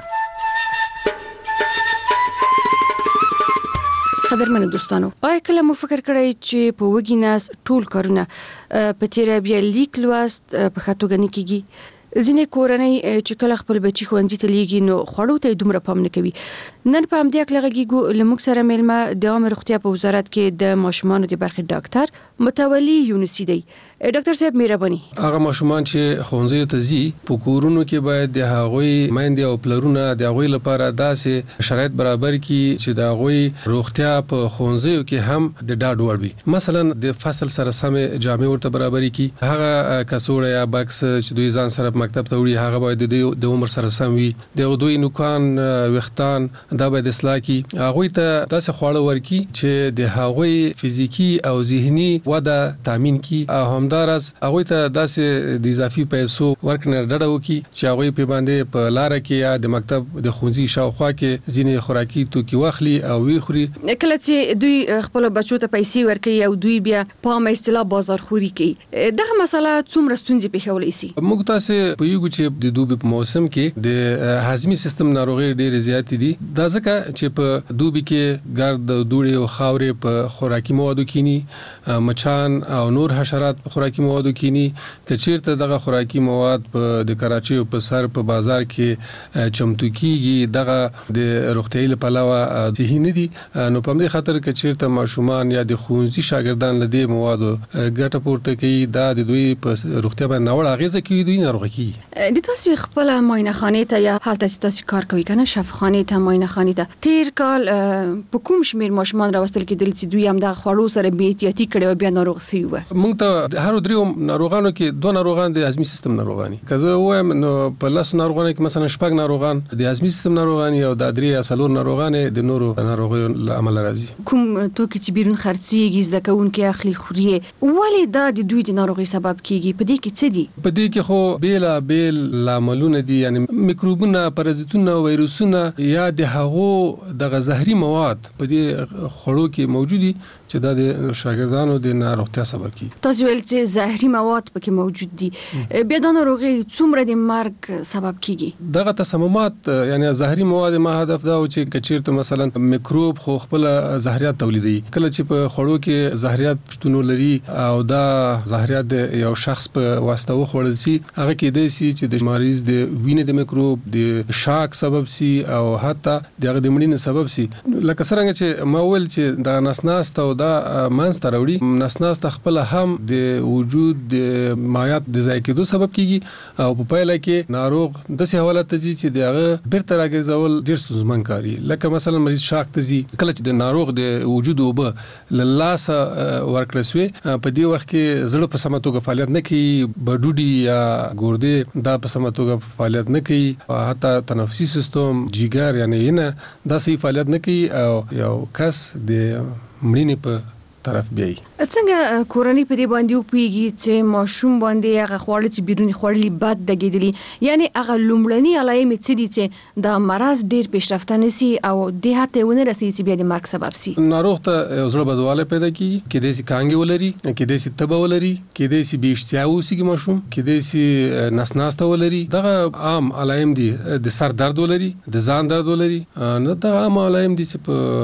قدرمنو دوستانو، آیا کله مو فکر کړی چې په وږي نس ټول کارونه په تیره بیا لیک لوست په ښه توګه نه کیږي؟ ځینې کورنۍ چې کله خپل بچي ښوونځي ته لیږي نو خوړو ته دومره پام نه کوي. نن په همدې هکله غږیږو له موږ سره میلمه د عامه روغتیا په وزارت کې د ماشومانو د برخې ډاکټر متولي یونسي دی. ډاکټر صاحب مهرباني. هغه ماشومان چې ښوونځي ته ځي په کورونو کې باید د هغوی میندې او پلرونه د هغوی لپاره داسې شرایط برابر کړي چې د هغوی روغتیا په ښوونځیو کې هم د ډاډ وړ وي. مثلا د فصل سره سمې جامې ورته برابر کړي، هغه کڅوړه یا بکس چې دوی ځان سره مکتب ته وړي هغه باید د عمر سره سم وي. د دوی نوکان وختان دا باید اصلاح کړي. هغوی ته داسې خواړه ورکړي چې د هغوی فزیکی او ذهني وده تامین کړي او هم همدارس هغه ته داسې د اضافي پیسو ورکنه ډډه وکي چې هغه په باندې په لار کې یا د مکتب د ښوونځي شاوخوا کې ځینې خوراکي توکي واخلي او وی خوري. کله چې دوی خپل بچو ته پیسې ورکوي او دوی بیا په عامه اصطلاح بازار خوري کوي، دغه مسله څومره ستونزې پیښولای شي؟ موږ تاسو په یو چې د دوبي په موسم کې د هاضمي سیستم ناروغي ډېرې زیات دي. دا ځکه چې په دوبي کې ګرد دوړې او خاورې په خوراکي موادو کې مچان او نور حشرات په خوراکي موادو کینی کچیرته دغه خوراکي مواد په د کراچي او په سر په بازار کې چمتو کیږي، دغه د روغتیايي لپاره صحیح نه دي. نو په دې خاطر کچیرته ماشومان یا د ښوونځي شاګردان لدی موادو ګټه پورته کوي، دا د دوی په روغتیا باندې ناوړه اغیزه کوي، دوی ناروغ کیږي. د تاسو خپل معاینه خانه ته یا حالت تاسو کار کوي کنه شفاخانه ته معاینه خانه ته تیر کال په کوم شمیر ماشومان راوستل کېدل چې دوی هم د خوړو سره بې احتیاطي کړي او بیا ناروغ شوي و؟ موږ ته هر دریو ناروغانو کې دوه ناروغان د هاضمي سیستم ناروغان، کزه وایم نو په لاس ناروغانو کې مثلا شپږ ناروغان د هاضمي سیستم ناروغان او د درې یا څلور ناروغان د نورو ناروغیو له امله راځي. کوم توکي چې بیرون خرڅيږي زده کوونکي اخلي خوري، ولې دا د دوی د ناروغي سبب کیږي؟ په دې کې څه دي؟ په دې کې خو بیلا بیل لاملونه دي، یعنی میکروبونه، پرازیتونه، وایروسونه یا د هغو د زهري مواد په دې خوړو کې موجود دي چې دا د شاګردانو د ناروغتیا سبب کیږي. تاسو ویل چې زهري مواد پکې موجود دي، بیا د ناروغي څومره د مرګ سبب کیږي؟ دغه تسممات یعنی زهري مواد ما هدف دا و چې کچیرته مثلا میکروب خو خپل زهريات تولیدوي، کله چې په خوړو کې زهريات شتون لري او دا زهريات د یو شخص په واسطه وخوړل شي، هغه کې د سي چې د مریض د وینې د میکروب د شاک سبب سي او حتی دغه د مړینې سبب سي. لکه څنګه چې ما ول چې د نسناست او دا مانسته راوړي، نسناست خپل هم د وجود د مایعات د ضایع کېدو سبب کیږي او په پایله کې ناروغ د سي حواله ته ځي چې دغه بیرته راګرځول ډېر ستونزمن کاری. لکه مثلا مریض شاک ته ځي، کله چې د ناروغ د وجود اوبه لاس ورکړل شوی، په دې وخت کې زړه په سمه توګه فعالیت نه کوي، بډوډي یا ګردې دا په سمه توګه فعالیت نه کوي، حتی تنفسي سیستم جګر یعنی نه دا صحیح فعالیت نه کوي او یو کس د مړینې په طرف بیاي. څنګه کورنۍ په دې باندې وپیږي چې ماشوم باندې هغه خواړه چې بیرونی خوړلي بد دګېدلی، یعنی هغه لومړني علایم څه دي چې دا مرض ډېر پیشرفته نشي او د هته ونه رسي چې بیا د مرګ سبب شي؟ ناروغ ته زړه بدواله پیدا کیږي، کېدای شي کانګې ولري، کېدای شي تبه ولري، کېدای شي بې اشتها وسیږي ماشوم، کېدای شي نسناسته ولري. دغه عام علایم دي. د سر درد ولري، د ځان درد ولري، نه دغه عام علایم دي چې په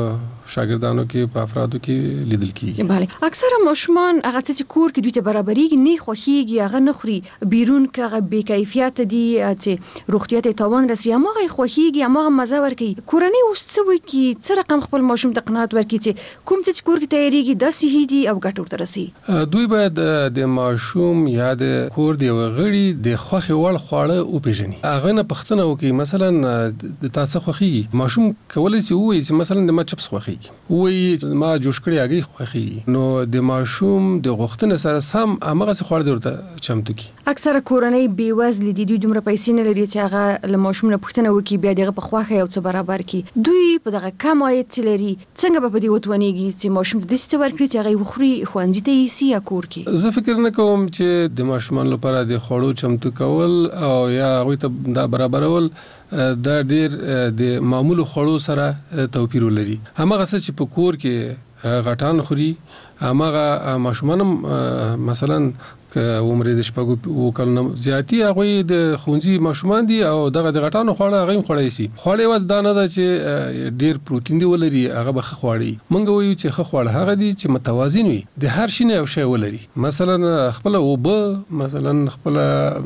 شاګردانو کې په افرادو کې لیدل کیږي. بله اکثره ماشومان هغه چې کور کې دوی ته برابرېږي نه خوښيږي هغه نه خوري بیرون کې هغه بې کیفیت دي چې روغتیا ته تاوان رسي هغه خوښيږي هغه مزه ورکي. کورنۍ اوس څه وکي څه رقم خپل ماشوم ته قناعت ورکي چې کوم چې کور کې تیاریږي د صحي دي او ګټور ته رسي. دوی باید د ماشوم یا د کور دی وغړي د خوخي وړ خواړه او پیژني. هغه نه پښتنه وکي مثلا د تاسو خوخي ماشوم کولای شي وایي چې مثلا د ما چپس خوخي وایي ما جوش کړی هغه خوخي نو د ماشوم د غوښتنې سره سم هغه څه خواړه ورته چمتو کی. اکثره کورنۍ بې وزل دي دوی دومره پیسې نه لري چې هغه له ماشوم نه پښتنه وکي بیا دغه په خوخه او څه برابر کی. دوی په دغه کم عاید لري څنګه په دې وتونیږي چې ماشوم د دې څه ورکړي چې هغه وخوري خوانځي ته یې یا کور کې. زه فکر نه کوم چې د ماشومان لپاره د خوړو چمتو کول او یا هغه ته دا برابرول دا ډیر د معمول خوړو سره توپیر لري. همغه څه چې په کور کې غټان خوري همغه ماشومان مثلا عمر د شپږو وکړنه زیاتی هغه د خونځي ماشومان دي او دغه د غټانو خوړه هغه خوړای شي. خوړې واز دانه ده چې ډیر پروتین دی ولري هغه به خوړی. مونږ وایو چې خ خوړ هغه دي چې متوازن وي د هر شي نه یو شی ولري. مثلا خپل اوبه مثلا خپل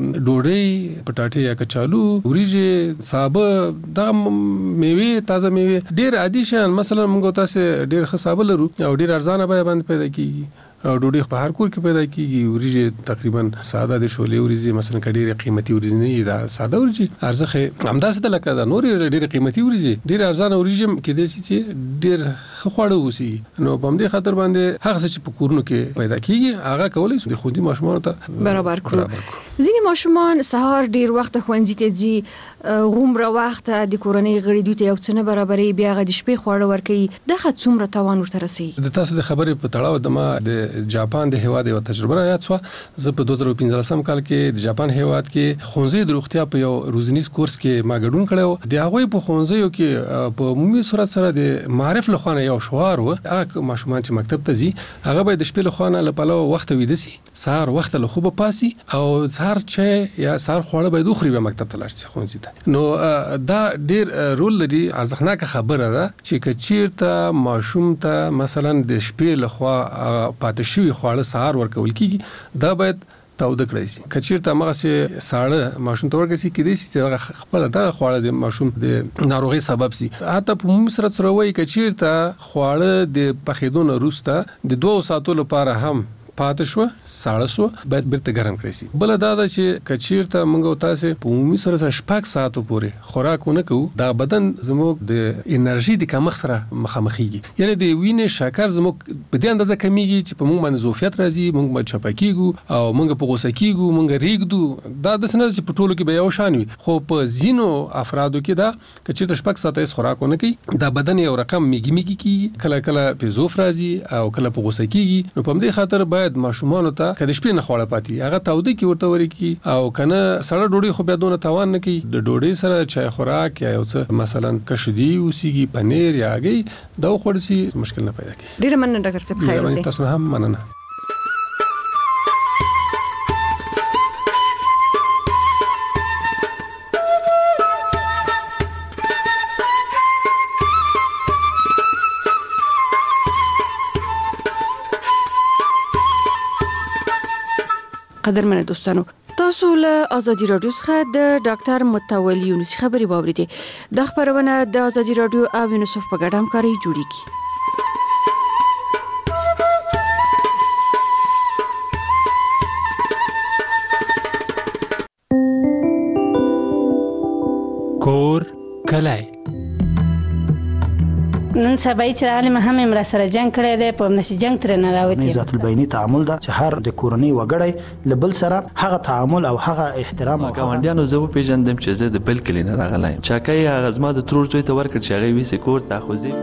ډوډۍ پټاټې یا کچالو وریجې سابه د میوه تازه میوه ډیر عادي شان مثلا مونږ تاسو ډیر خصابه لرو او ډیر ارزانه به باندې پیدا کیږي او ډوډۍ په هر کور کې پیدا کیږي. وریجې تقریبا ساده د شولې وریجې مثلا کډيره قیمتي وریجې نه دا ساده وریجې ارزخه همداسې د لکه دا نور ډېر قیمتي وریجې ډېر ارزانه وریجې کې دي چې ډېر خواړه وسی نو په دې خاطر باندې هغه چې په کورونو کې پیدا کیږي هغه کولای شي د خوندي ماشومان ته برابر کړو. ځینې ماشومان سهار ډېر وخت خوندې ته ځي غومره وخت د کورنۍ غړي دوی ته یو څه نه برابرې بیا غد شپې خواړه ورکي دغه څومره تاوان ورته رسي. د تاسو د خبرې په تړاو د ما د جاپان د هیواد یو تجربه را یاد شو. زه په دوه زره پنځلسم کال کې د جاپان هیواد کې خونځي د روغتیا په یو روزنیز کورس کې ما ګډون کړو. د هغه په خونځیو کې په عمومي صورت سره د معرف لخوانه یو شوار و هغه ماشومان چې مکتب ته ځي هغه به د شپې لخوانه لپاره وخت ویده سي سهار وخت له خوب پاسي او سهار چې یا سهار خوړه به دوخري به مکتب ته لاړ شي خونځي ته. نو دا ډیر رول لري ارزښتناک خبره ده چې کچیرته ماشوم ته مثلا د شپې لخوا پاتې شوی خواړه سهار ورکول کیږي دا باید تاوده کړی شي. کچیرته هغه سي ساړه ماشوم ته ورکړي کېدای شي چې خپل دغه خواړه د ماشوم د ناروغي سبب سي. حتی په مصر سره وایي کچیرته خواړه د پخېدون وروسته د دوه ساعتو لپاره هم پاتې شو ساړه شو باید بیرته ګرم کړی شي. بل دا ده چې کچیرته موږ تاسو په عمومي سره شپږ ساعتو پورې خوراک ونه کوو دا بدن زموږ د انرژي د کمښت سره مخامخېږي. یعنی د وینې شکر زموږ په دې اندازه کمیږي چې په موږ باندې ظرفیت راځي موږ باندې چپکیږو او موږ په غوسه کیږو موږ ریګدو. دا د سنځ په ټولو کې به یو شان وي خو په زینو افرادو کې دا کچیرته شپږ ساعته خوراک ونه کوي دا بدن یو رقم میګي میګي کیږي کله کله په ظرف راځي او کله په غوسه کیږي. نو په دې خاطر باید ماشومان ته کله شپې نه خوړه پاتې هغه تاوده کی ورته ورکی او کنه سړه ډوډۍ خو بیا دونه تاوان نه کوي. د ډوډۍ سره چای خوراک یا یو څه مثلا کشدي اوسېږي پنیر یا هګۍ دا خوړ سي مشکل نه پیدا کوي. ډیره مننه ډاکټر صاحب خیر اوسئ. تاسو هم مننه. قدرمن دوستانو تاسو له ازادي رادیو څخه د ډاکټر متولي یونس خبري واوریدې. د خبرونه د ازادي رادیو او یونیسف په ګډه همکاري جوړیږي. کور کلای نن سبا چې عالم هم امر سره جنگ کړی دی په نشي جنگ تر نه راوتی. ذات البینی تعامل دا چې هر د کورنۍ وګړی لبل سره هغه تعامل او هغه احترام او ګاونډیانو زه په پیژندم چې زه د بل کلی نه راغلایم. چاکای هغه زما د ترور زوی ته ورکړ چې هغه ویسه کور ته خوځي.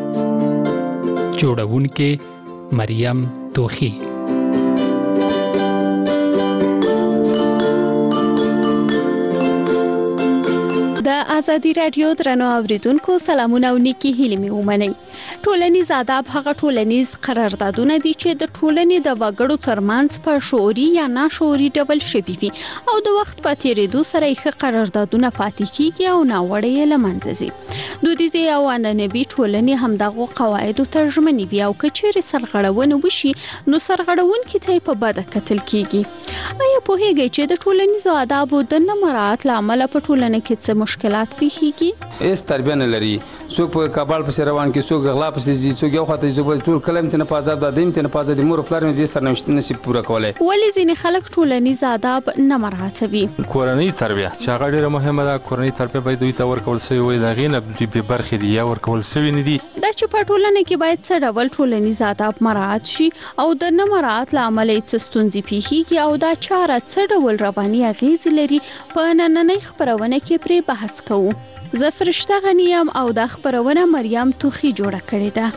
جوړونکې مریم توخی. د ازادي رادیو درنو اوریدونکو سلامونه او نیکی هیلې مې ومنئ. ټولنیز آداب هغه ټولنیز قراردادونه دي چې د ټولنې د وګړو ترمنځ په شعوري یا ناشعوري ډول شوي وي او د وخت په تیریدو سره یې قراردادونه پاتې کیږي او ناوړه یې له منځه ځي. دودیزې او عنعنوي ټولنې همدغو قواعدو ته ژمنې وي او که چیرې سرغړونه وشي نو سرغړونکي ته په بده کتل کیږي. آیا پوهیږئ چې د ټولنیزو آدابو د نه مراعات له امله په ټولنه کې څه مشکلات پیښیږي؟ هیڅ تربیه نه لري. څوک په کابل پسې روان کې، څوک غلا پسې ځي، څوک یو خواته ځي، ټول کلم ته نه په عذاب د دیم ته نه په عذاب د مور پلار مې دې سرنوشت نشي پوره کولای. ولې ځینې خلک ټولنیز آداب نه مراعاتوي؟ کورنۍ تربیه چې هغه ډیره مهمه ده. کورنۍ تربیه باید دوی ته ورکول شوی وي، د هغې نه دوی بې برخې دي یا ورکول شوي نه دي. دا چې په ټولنه کې باید څه ډول ټولنیز آداب مراعات شي او د نه مراعات له امله یې څه ستونزې پیښیږي او دا چاره څه ډول رواني اغېزې لري، په نننۍ خپرونه کې پرې بحث کوو. زه فرشته غنی یم او دا خپرونه مریم توخی جوړه کړې ده.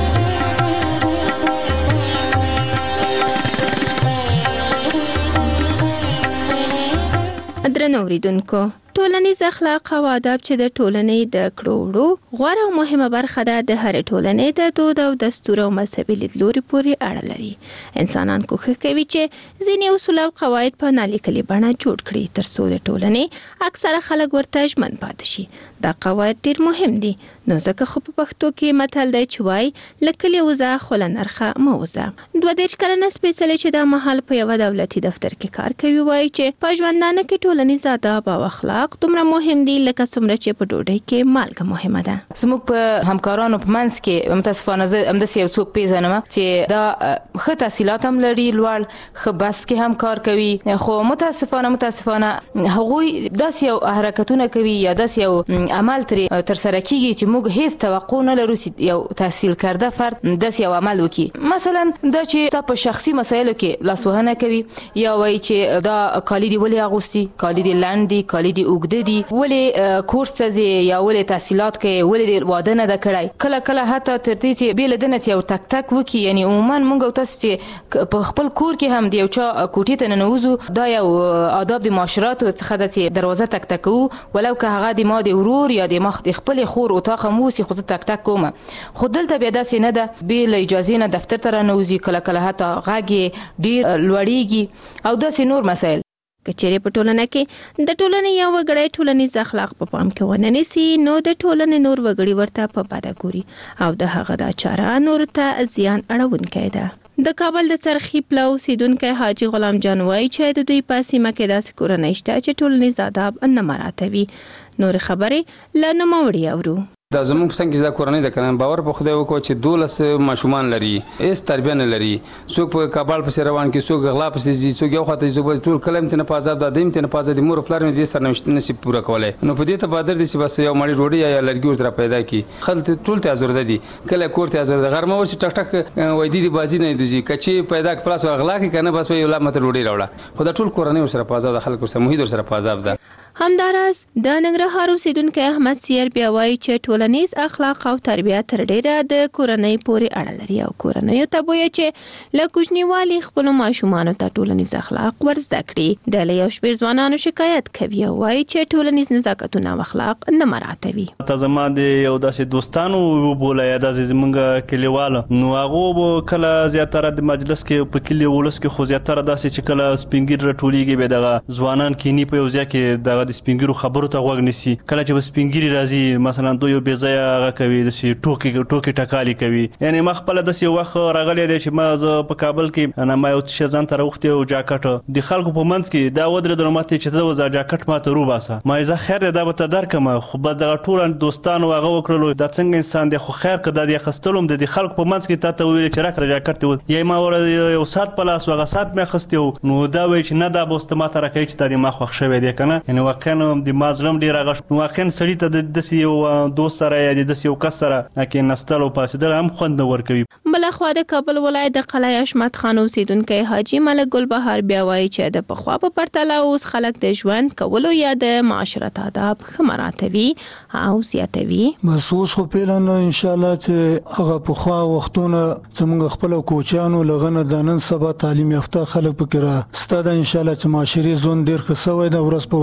درنو اوریدونکو، ټولنیز اخلاق او آداب چې د ټولنې د کړو غوره او مهمه برخه ده د هر ټولنې د دود او دستور او مذهبي لیدلوري پورې اړه لري. انسانان کوښښ کوي چې ځینې اصول او قواعد په نالیکلي بڼه جوړ کړي ترڅو د ټولنې اکثره خلک ورته ژمن پاتې شي. دا قواعد ډیر مهم دي، نو ځکه خو په پښتو کې متل دی چې وایي له کلي وځه خو له نرخه مه وځه. دوه دېرش کلنه سپېڅلې چې دا مهال په یوه دولتي دفتر کې کار کوي وایي چې په ژوندانه کې ټولنیز آداب او اخلاق دومره مهم دي لکه څومره چې په ډوډۍ کې مالګه مهمه ده. زموږ په همکارانو په منځ کې متاسفانه زه همداسې یو څوک پیژنم چې دا ښه تحصیلات هم لري، لوړ ښه بس کې هم کار کوي، خو متاسفانه متاسفانه هغوی داسې یو حرکتونه کوي یا داسې یو عمل ترې ترسره کیږي چې موږ هیڅ توقع نه لرو چې یو تحصیل کرده فرد داسې یو عمل وکړي. مثلا دا چې تا په شخصي مسایلو کې لاسوهنه کوي یا وایي چې دا کالي دي ولې اغوستي، کالي دي لنډ دي، کالي دي اوږده دي، ولې کورس ته ځي یا ولې تحصیلات کوي، ولې دې واده نه ده کړی. کله کله حتی تر دې چې بې له دې نه چې یو تک تک وکړي، یعنی عموما موږ او تاسو چې په خپل کور کې هم د یو چا کوټې ته ننوځو، دا یو آداب د معاشراتو څخه ده چې دروازه تک تک کوو، ولو که هغه د ما د ورور یا د ما د خپلې خور اتاق هم اوسي خو زه تک تک کوم. خو دلته بیا داسې نه ده، بې له اجازې نه دفتر ته رانوځي، کله کله حتی غږ یې ډېر لوړېږي او داسې نور مسایل. که چیرې په ټولنه کې د ټولنې یو وګړی ټولنیز اخلاق په پام کې ونه نیسي نو د ټولنې نور وګړي ورته په بده ګوري او د هغه دا چاره نور ته زیان اړونکی ده. د کابل د څرخي پلو اوسیدونکی حاجي غلام جان وایي چې د دوی په سیمه کې داسې کورنۍ شته چې ټولنیز آداب نه مراعاتوي. نور خبرې له نوموړي اورو. دا زموږ په څنګ کې دا کورنۍ ده کنه، باور په خدای وکړو چې دولس ماشومان لري، هیڅ تربیه نه لري. څوک په کابل پسې روان کې، څوک غلا پسې ځي، څوک یو خواته ځي، ټول کلم ته نه په عذاب د دیم ته نه په عذاب د مور پلار مې دې سرنوشت نشي پوره کولای. نو په دې ته بادر دي چې بس یو مړی ډوډۍ یا لرګي ورته پیدا کی خلک ټول ته ازرده دي، کله کور ته ازرده غرمه ورشي ټک ټک وای دي دي بازی نه دي کچي پیدا پلاس غلا کې کنه بس یو لامه ډوډۍ راوړه. خو دا ټول کورنۍ سره په عذاب د خلکو سره محیط سره په عذاب ده. همداراز د ننګرهار اوسیدونکی احمد سیر بیا وایي چې ټولنیز اخلاق او تربیه تر ډیره د کورنۍ پورې اړه لري او کورنۍ ته بوي چې له کوچنیوالي خپل ماشومان ته ټولنیز اخلاق ورزده کړي. د یو شمېر ځوانانو شکایت کوي او وایي چې ټولنیز نزاکتونه او اخلاق نه مراعاتوي. ته زما د یو داسې دوستانو وبوله یا داسې زمونږ کلیواله نو هغه کله زیاتره د مجلس کې په کلی ولس کې خو زیاتره داسې چې کله سپینګیر راټولېږي به دغه ځوانان کینی په یو ځای کې دغه د سپینګیرو خبرو ته غوږ نیسي. کله چې سپینګیری راځي مثلا دوی یو بېځایه هغه کوي داسې ټوکې ټوکې ټکالي کوي. یعنی ما خپله داسې وخت راغلی دی چې ما زه په کابل کې ما یو څه ځان ته راوښتی یو جاکټ د خلکو په منځ کې دا ودرېدلو ما ته چې زه اوس دا جاکټ ما ته روباسه. ما زه خیر دی دا به ته درکړم، خو بس دغه ټول دوستانو هغه وکړلو دا څنګه انسان دی، خو خیر که دا د اخیستلو هم د خلکو په منځ کې تا ته وویل چې راکړه جاکټ یا ما ور یو ساعت په لاس هغه ساعت مې اخیستی و نو دا وایي چې نه دا به اوس ته ما ته راکوي چې دا د ما خوښ شوی دی که نه. یعنې واقعا د ما زړه هم ډېر هغه نو واقعا سړي ته د داسې یو دوست سره یا د داسې یو کس سره کېناستل او پاڅېدل هم خوند نه ورکوي. بلخوا د کابل ولایت د قلعه اشمت خان اوسیدونکی حاجي ملک ګلبهار بیا وایي چې د پخوا په پرتله اوس خلک د ژوند کولو یا د معاشرت آداب ښه مراعاتوي او زیاتوي. بس اوس خو پیلن انشاءالله چې هغه پخوا وختونه زموږ خپل کوچیانو لغنه د نن سبا تعلیم یافته خلک پکې را ستا ده انشاءالله چې معاشري ژوند ډېر ښه سوی ده، ورځ په ورځ باندې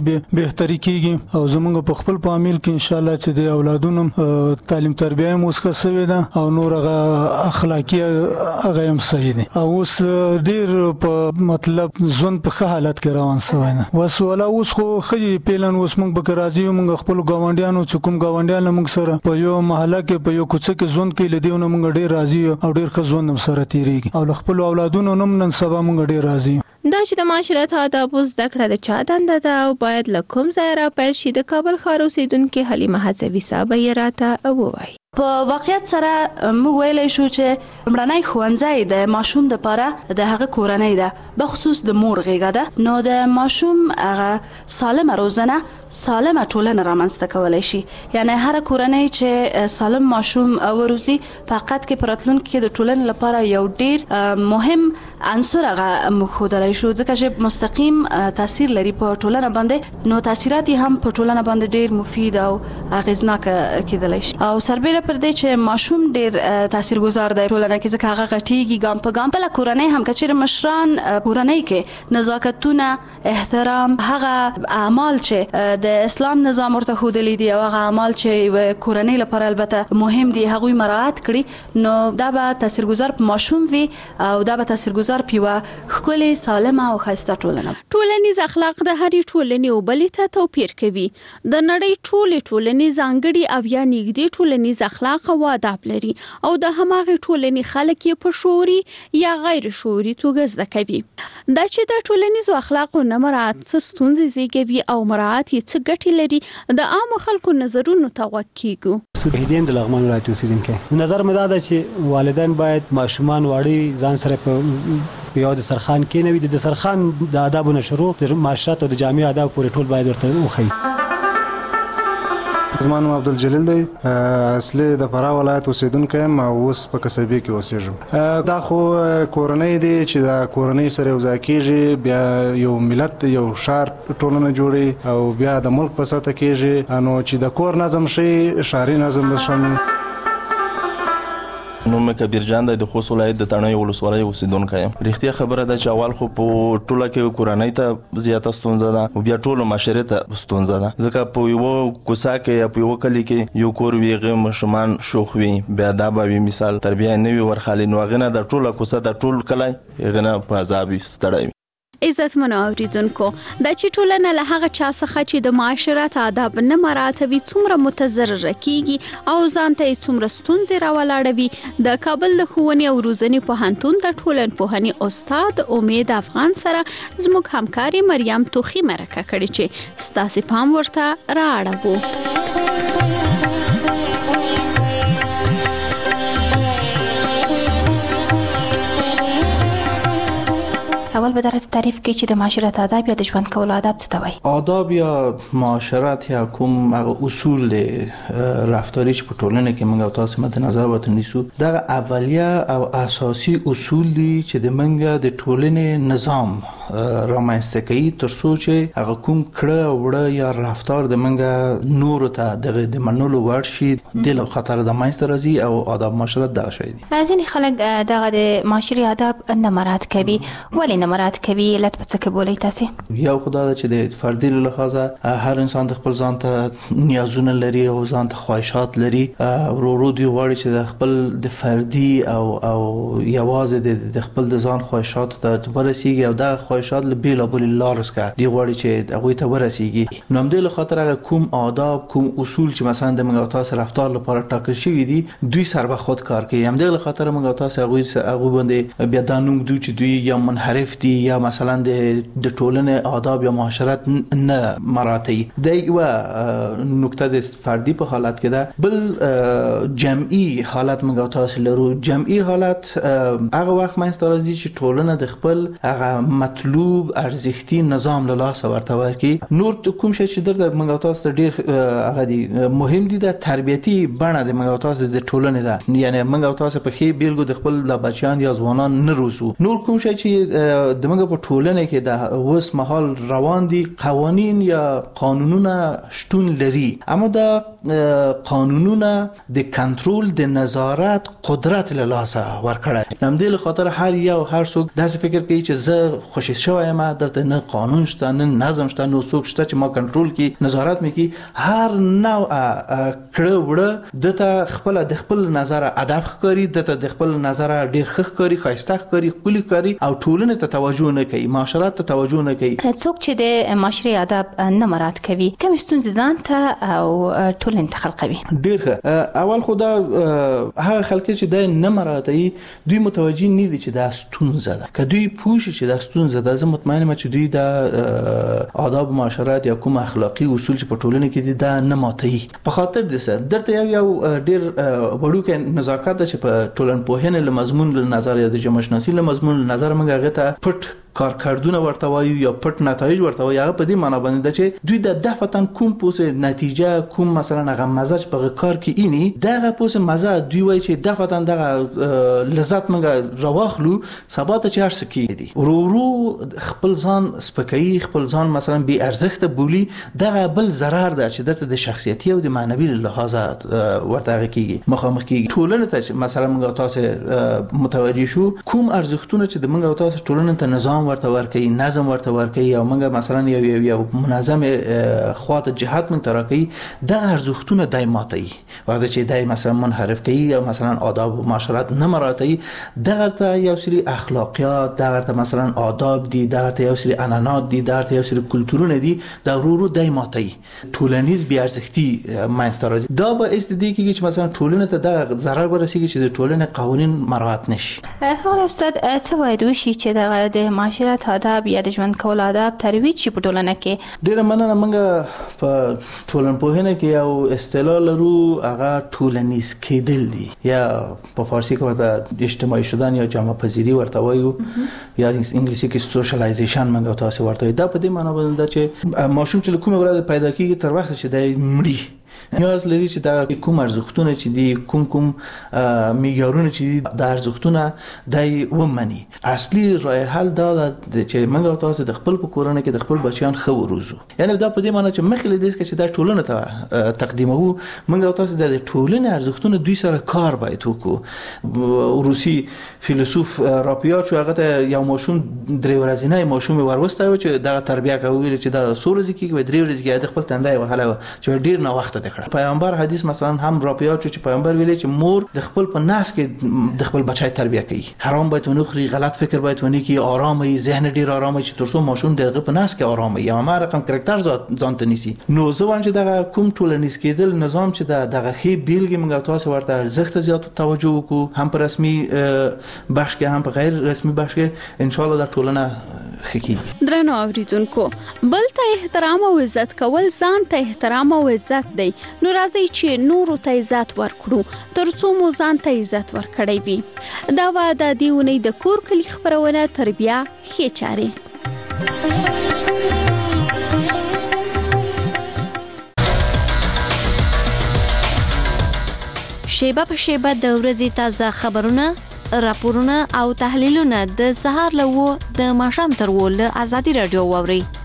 کې بهتري کیږي او زمونږ په خپل فامیل کې ان شاء الله چې د اولادونو تعلیم تربیه مو څخه سوي ده او نور هغه اخلاقی هغه هم صحیح دي او اوس ډیر په مطلب ژوند په ښه حالت کې روان شوی نه وس ولا اوس خو خې پیلن اوس موږ به راځي موږ خپل گاونډیانو چې کوم گاونډیان موږ سره په یو محله کې په یو کوڅه کې ژوند کوي لدیونه موږ ډیر راځي او ډیر ښه ژوند هم سره تیریږي او خپل اولادونو نن نن سبا موږ ډیر راځي. دا چې د معاشرت آداب زده کړه د چا دنده ده او باید له کوم ځای را پیل شي د کابل ښار اوسیدونکو حلیمه حسوي صاحب یې راته ووایي. په واقعیت سره موږ ویلی شو چې مړنی ښوونځی د ماشوم د پاره د هغه کورنۍ ده به خصوص د مور غېږه ده نو د ماشوم هغه سالمه روزنه سالمه ټولنه رامنځته کولی شي یعنی هر کورنۍ چې سالم ماشوم وروزي فقط کې پراتلونکو کې د ټولنې لپاره یو ډیر مهم عنصر هغه موږ ښودلی شو ځکه چې مستقیم تاثیر لري په ټولنه باندې نو تاثیرات هم په ټولنه باندې ډیر مفید او اغیزناک کېدلی شي او سربیره پر دې چې ماشوم ډیر تاثیرګذار دی ټولنه کې ځکه هغه غټیږي ګام په ګام بل کورنۍ هم کچېر مشران کورنۍ کې نزاکتونه احترام هغه اعمال چې د اسلام نظام ورته ښودلي دي او هغه اعمال چې کورنۍ لپاره البته مهم دي هغوی مراعات کړي نو دا به تاثیرګذار په ماشوم وي او دا به تاثیرګذار په یوه ښکلې سالمه او ښایسته ټولنه. ټولنیز اخلاق د هرې ټولنې او بلې ته توپیر کوي. د نړۍ ټولې ټولنې ځانګړي او یا نږدې ټولنیز اخلاق او آداب لري او د هماغه ټولنې خلک یې په شعوري یا غیر شعوري توګه زده کوي. دا چې د ټولنیزو اخلاقو نه مراعات څه ستونزې زیږوي او مراعات یې څه ګټې لري د عامو خلکو نظرونو ته غوږ کیږو. سوبهدین د لغمان ولایت اوسیدونکي نظر مې دا ده چې والدین باید ماشومان واړي ځان سره په یو د سرخان کې نه وي د سرخان د آدابو نشرو د معاشرت او د جامع آداب پورې ټول باید ورته وخی. زمان عبدالجلیل دی اصلي د فراه ولایت اوسیدونکی یم او اوس په قصبې کې اوسېږم. دا خو کورنۍ دی چې دا کورنۍ سره یو ځای کېږي بیا یو ملت یو ښار ټولنه جوړي او بیا د ملک په سطح کېږي نو چې د کور نظم شي ښاري نظم به شي. نوم کبیر جان د خوست ولایت د تڼیو ولسوالۍ اوسیدونکی یم. رښتیا خبره ده چې اول خو په ټوله کې کورنۍ ته زیاته ستونزه ده او بیا ټولو معاشرې ته ستونزه ده ځکه په یوه کوڅه کې یا په یوه کلي کې یو کور وي هغې ماشومان شوخ وي بیا دا به وي مثال تربیه نه وي ورخالي نو هغې نه د ټوله کوڅه د ټول کلی هغې نه په عذاب وي ستړی وي. عزتمنو اوریدونکو دا چې ټولنه له هغه چا څخه چې د معاشرت آداب نه مراعاتوي څومره متضرره کیږي او ځان ته څومره ستونزې راولاړوي د کابل د ښوونې او روزنې پوهنتون د ټولنپوهنې استاد امید افغان سره زموږ همکاري مریم توخي مرکه کړې چې ستاسې پام ورته رااړوو. اول به درته تعریف کې چې د معاشرت آداب یا د ژوند کولو آداب څه ته وایي؟ آداب یا معاشرت یا کوم هغه اصول دی رفتاری چې په ټولنه کې موږ او تاسو مد نظر ورته نیسو دغه اولیه او اساسي اصول دي چې د موږ د ټولنې نظام رامنځته کوي تر څو چې هغه کوم کړه وړه یا رفتار د موږ نور ته دغه د منلو وړ شي د خطر د منځته راځي او آداب معاشرت دغه شی دي. ځینې خلک دغه د معاشري آداب نه مراعات کوي ولې نه مراعات کوي علت په څه کې بولئ تاسې؟ یو خو دا ده چې د فردي له لحاظه هر انسان د خپل ځان ته نیازونه لري او ځان ته خواهشات لري ورو ورو دوی غواړي چې د خپل د فردي او او یوازې د خپل د ځان خواهشاتو ته ورسیږي او دا خواهشات له بېلابېلو لارو څخه دوی غواړي چې هغوی ته ورسیږي نو همدې له خاطر هغه کوم آداب کوم اصول چې مثلا د موږ او تاسو رفتار لپاره ټاکل شوي دي دوی سر به خود کار کوي همدې له خاطر موږ او تاسو هغوی هغوی باندې بیا دا نوم ږدو چې دوی یا منحرف دي یا مثلا د د ټولنې آداب یا معاشرت نه مراعاتوي. دا یوه نکته د فردي په حالت کې ده. بل جمعي حالت موږ او تاسو لرو. جمعي حالت هغه وخت منځته راځي چې ټولنه د خپل هغه مطلوب ارزښتي نظام له لاسه ورته ورکړي. نور کوم شی چې درته موږ او تاسو ته ډېر هغه دي مهم دي د تربیتي بڼه د موږ او تاسو د ټولنې ده یعنی موږ او تاسو په ښې بیلګو د خپل د بچیان یا ځوانان نه روزو. نور کوم شی چې د موږ په ټولنه کې د اوس مهال روان دي قوانین یا قانونونه شتون لري اما دا قانونونه د کنټرول د نظارت قدرت له لاسه ورکړی. همدې له خاطر هر یو هر څوک داسې فکر کوي چې زه خوش تشخیص شوی ما دلته نه قانون شته نه نظم شته نو څوک شته چې ما کنټرول کی نظارت میکي هر نوع کړه وړه دته خپل د خپل نظر ادب ښکاری دته د خپل نظر ډیر ښه ښکاری خاصه ښکاری کلی کاری او ټولنه ته توجه نه کوي معاشرت ته توجه نه کوي څوک چې د معاشري ادب نه مراعات کوي کوم ستونزې ځان ته او ټولنه ته خلقوي ډیر ښه اول خدا هغه خلک چې د نه مراعاتي دوی متوجي نه دي چې دا ستونزه ده که دوی پوښي چې دا ستونزه ده زه مطمئن یم چې دوی د آداب معاشرت یا کوم اخلاقی اصول چې په ټولنه کې دي دا نه ماتي په خاطر د څه درته یو یو ډیر وړوکې نزاکت چې په ټولنپوهنه له مضمون له نظر یا د جامعه شناسی له مضمون له نظر موږ هغه ته پټ کارکردونه ورته وایو یا پټ نتایج ورته وایو هغه په دې معنی باندې چې دوی د دفتن کوم پوسه نتیجه کوم مثلا هغه مزه په کار کې اینی دغه پوسه مزه دوی وایي چې دفتن دغه لذت موږ راوخلو سبا ته چهار سکی دي ورو ورو خپل ځان سپکای خپل ځان مثلا بی ارزښت بولی دغه بل ضرر ده چې د شخصیتي او د معنوي لحاظ ورته کیږي مخامخ کیږي ټولنه ته مثلا موږ تاسو متوجي شو کوم ارزښتونه چې د موږ تاسو ټولنه ته نظام ورته ورکي نظم ورته ورکي او موږ مثلا یو یو یو منظم خواته جهات من ترکي د ارزښتونه دایماتي وخت چې دای مثلا منحرف کوي او مثلا آداب و معاشرت نه مراعاتي دغه ته یو سری اخلاقیات دغه ته مثلا آداب دي دغه ته یو سری عنعنات دي دغه ته یو سری کلتورونه دي د ورورو دایماتي ټولنیز بي ارزښتي ماینستراز دا به استدی کې چې مثلا ټولنه ته د ضرر ورسیږي چې د ټولنې قوانين مراعات نشي هغه استاد څه وایي وشي چې د معاشرت آداب یا د ژوند کول آداب ترویج شي په ټولنه کې ډیره مننه موږ په ټولنپوهنه کې یو اصطلاح لرو هغه ټولنیز کېدل دي یا په فارسی کې ورته اجتماعي شدن یا جامعه پذیری ورته وایو یا انګلیسي کې سوشلایزیشن موږ تاسو ورته دا په دې معنی باندې چې ماشوم چې کومه ورځ پیدا کیږي تر وخت چې د مړی نیاز لري چې دا کوم ارزښتونه چې دي کوم کوم معیارونه چې دي د ارزښتونه دای ومني اصلي راه حل دا چې موږ تاسو د خپل کورونه کې د خپل بچیان خو روزو یعنی دا په دې معنی چې مخکې د دې چې دا ټولنه ته تقدیمو موږ تاسو د ټولنې ارزښتونه دوی سره کار باید وکړو روسي فیلسوف راپیا چې هغه ته یو ماشوم درې ورځې ماشوم ورسته و چې دا تربیه کوي چې دا سورځي کې درې ورځې کې د خپل تندای وهله چې ډیر نه وخت پیغمبر حدیث مثلا هم راپیا چې پیغمبر ویلي چې مور د خپل په ناس کې د خپل بچای تربیه کوي حرام باید ونه خوري غلط فکر باید ونه کوي آرامه ذهن ډیر آرامه چې ترڅو ماشوم دغه په ناس کې آرامه یا ما رقم کریکټر ځان ته نيسي نو زه وایم چې دغه کوم ټولنیز کېدل نظام چې دغه خې بیلګې موږ تاسو ورته ارزښت زیات توجه وکړو هم په رسمي بخش کې هم په غیر رسمي بخش کې ان شاء الله د ټولنه خکی درنو اوریدونکو بل ته احترام او عزت کول ځان ته احترام او عزت دی نو راځي چې نورو ته عزت ورکړو ترڅو مو ځان ته عزت ورکړی وي دا واده دیونه د کور کلی خبرونه تربیه خې چاري شیبه په شیبه د ورځې تازه خبرونه راپورونه او تحلیلونه د سهار له و د ماښام تر و له ازادي رادیو واوري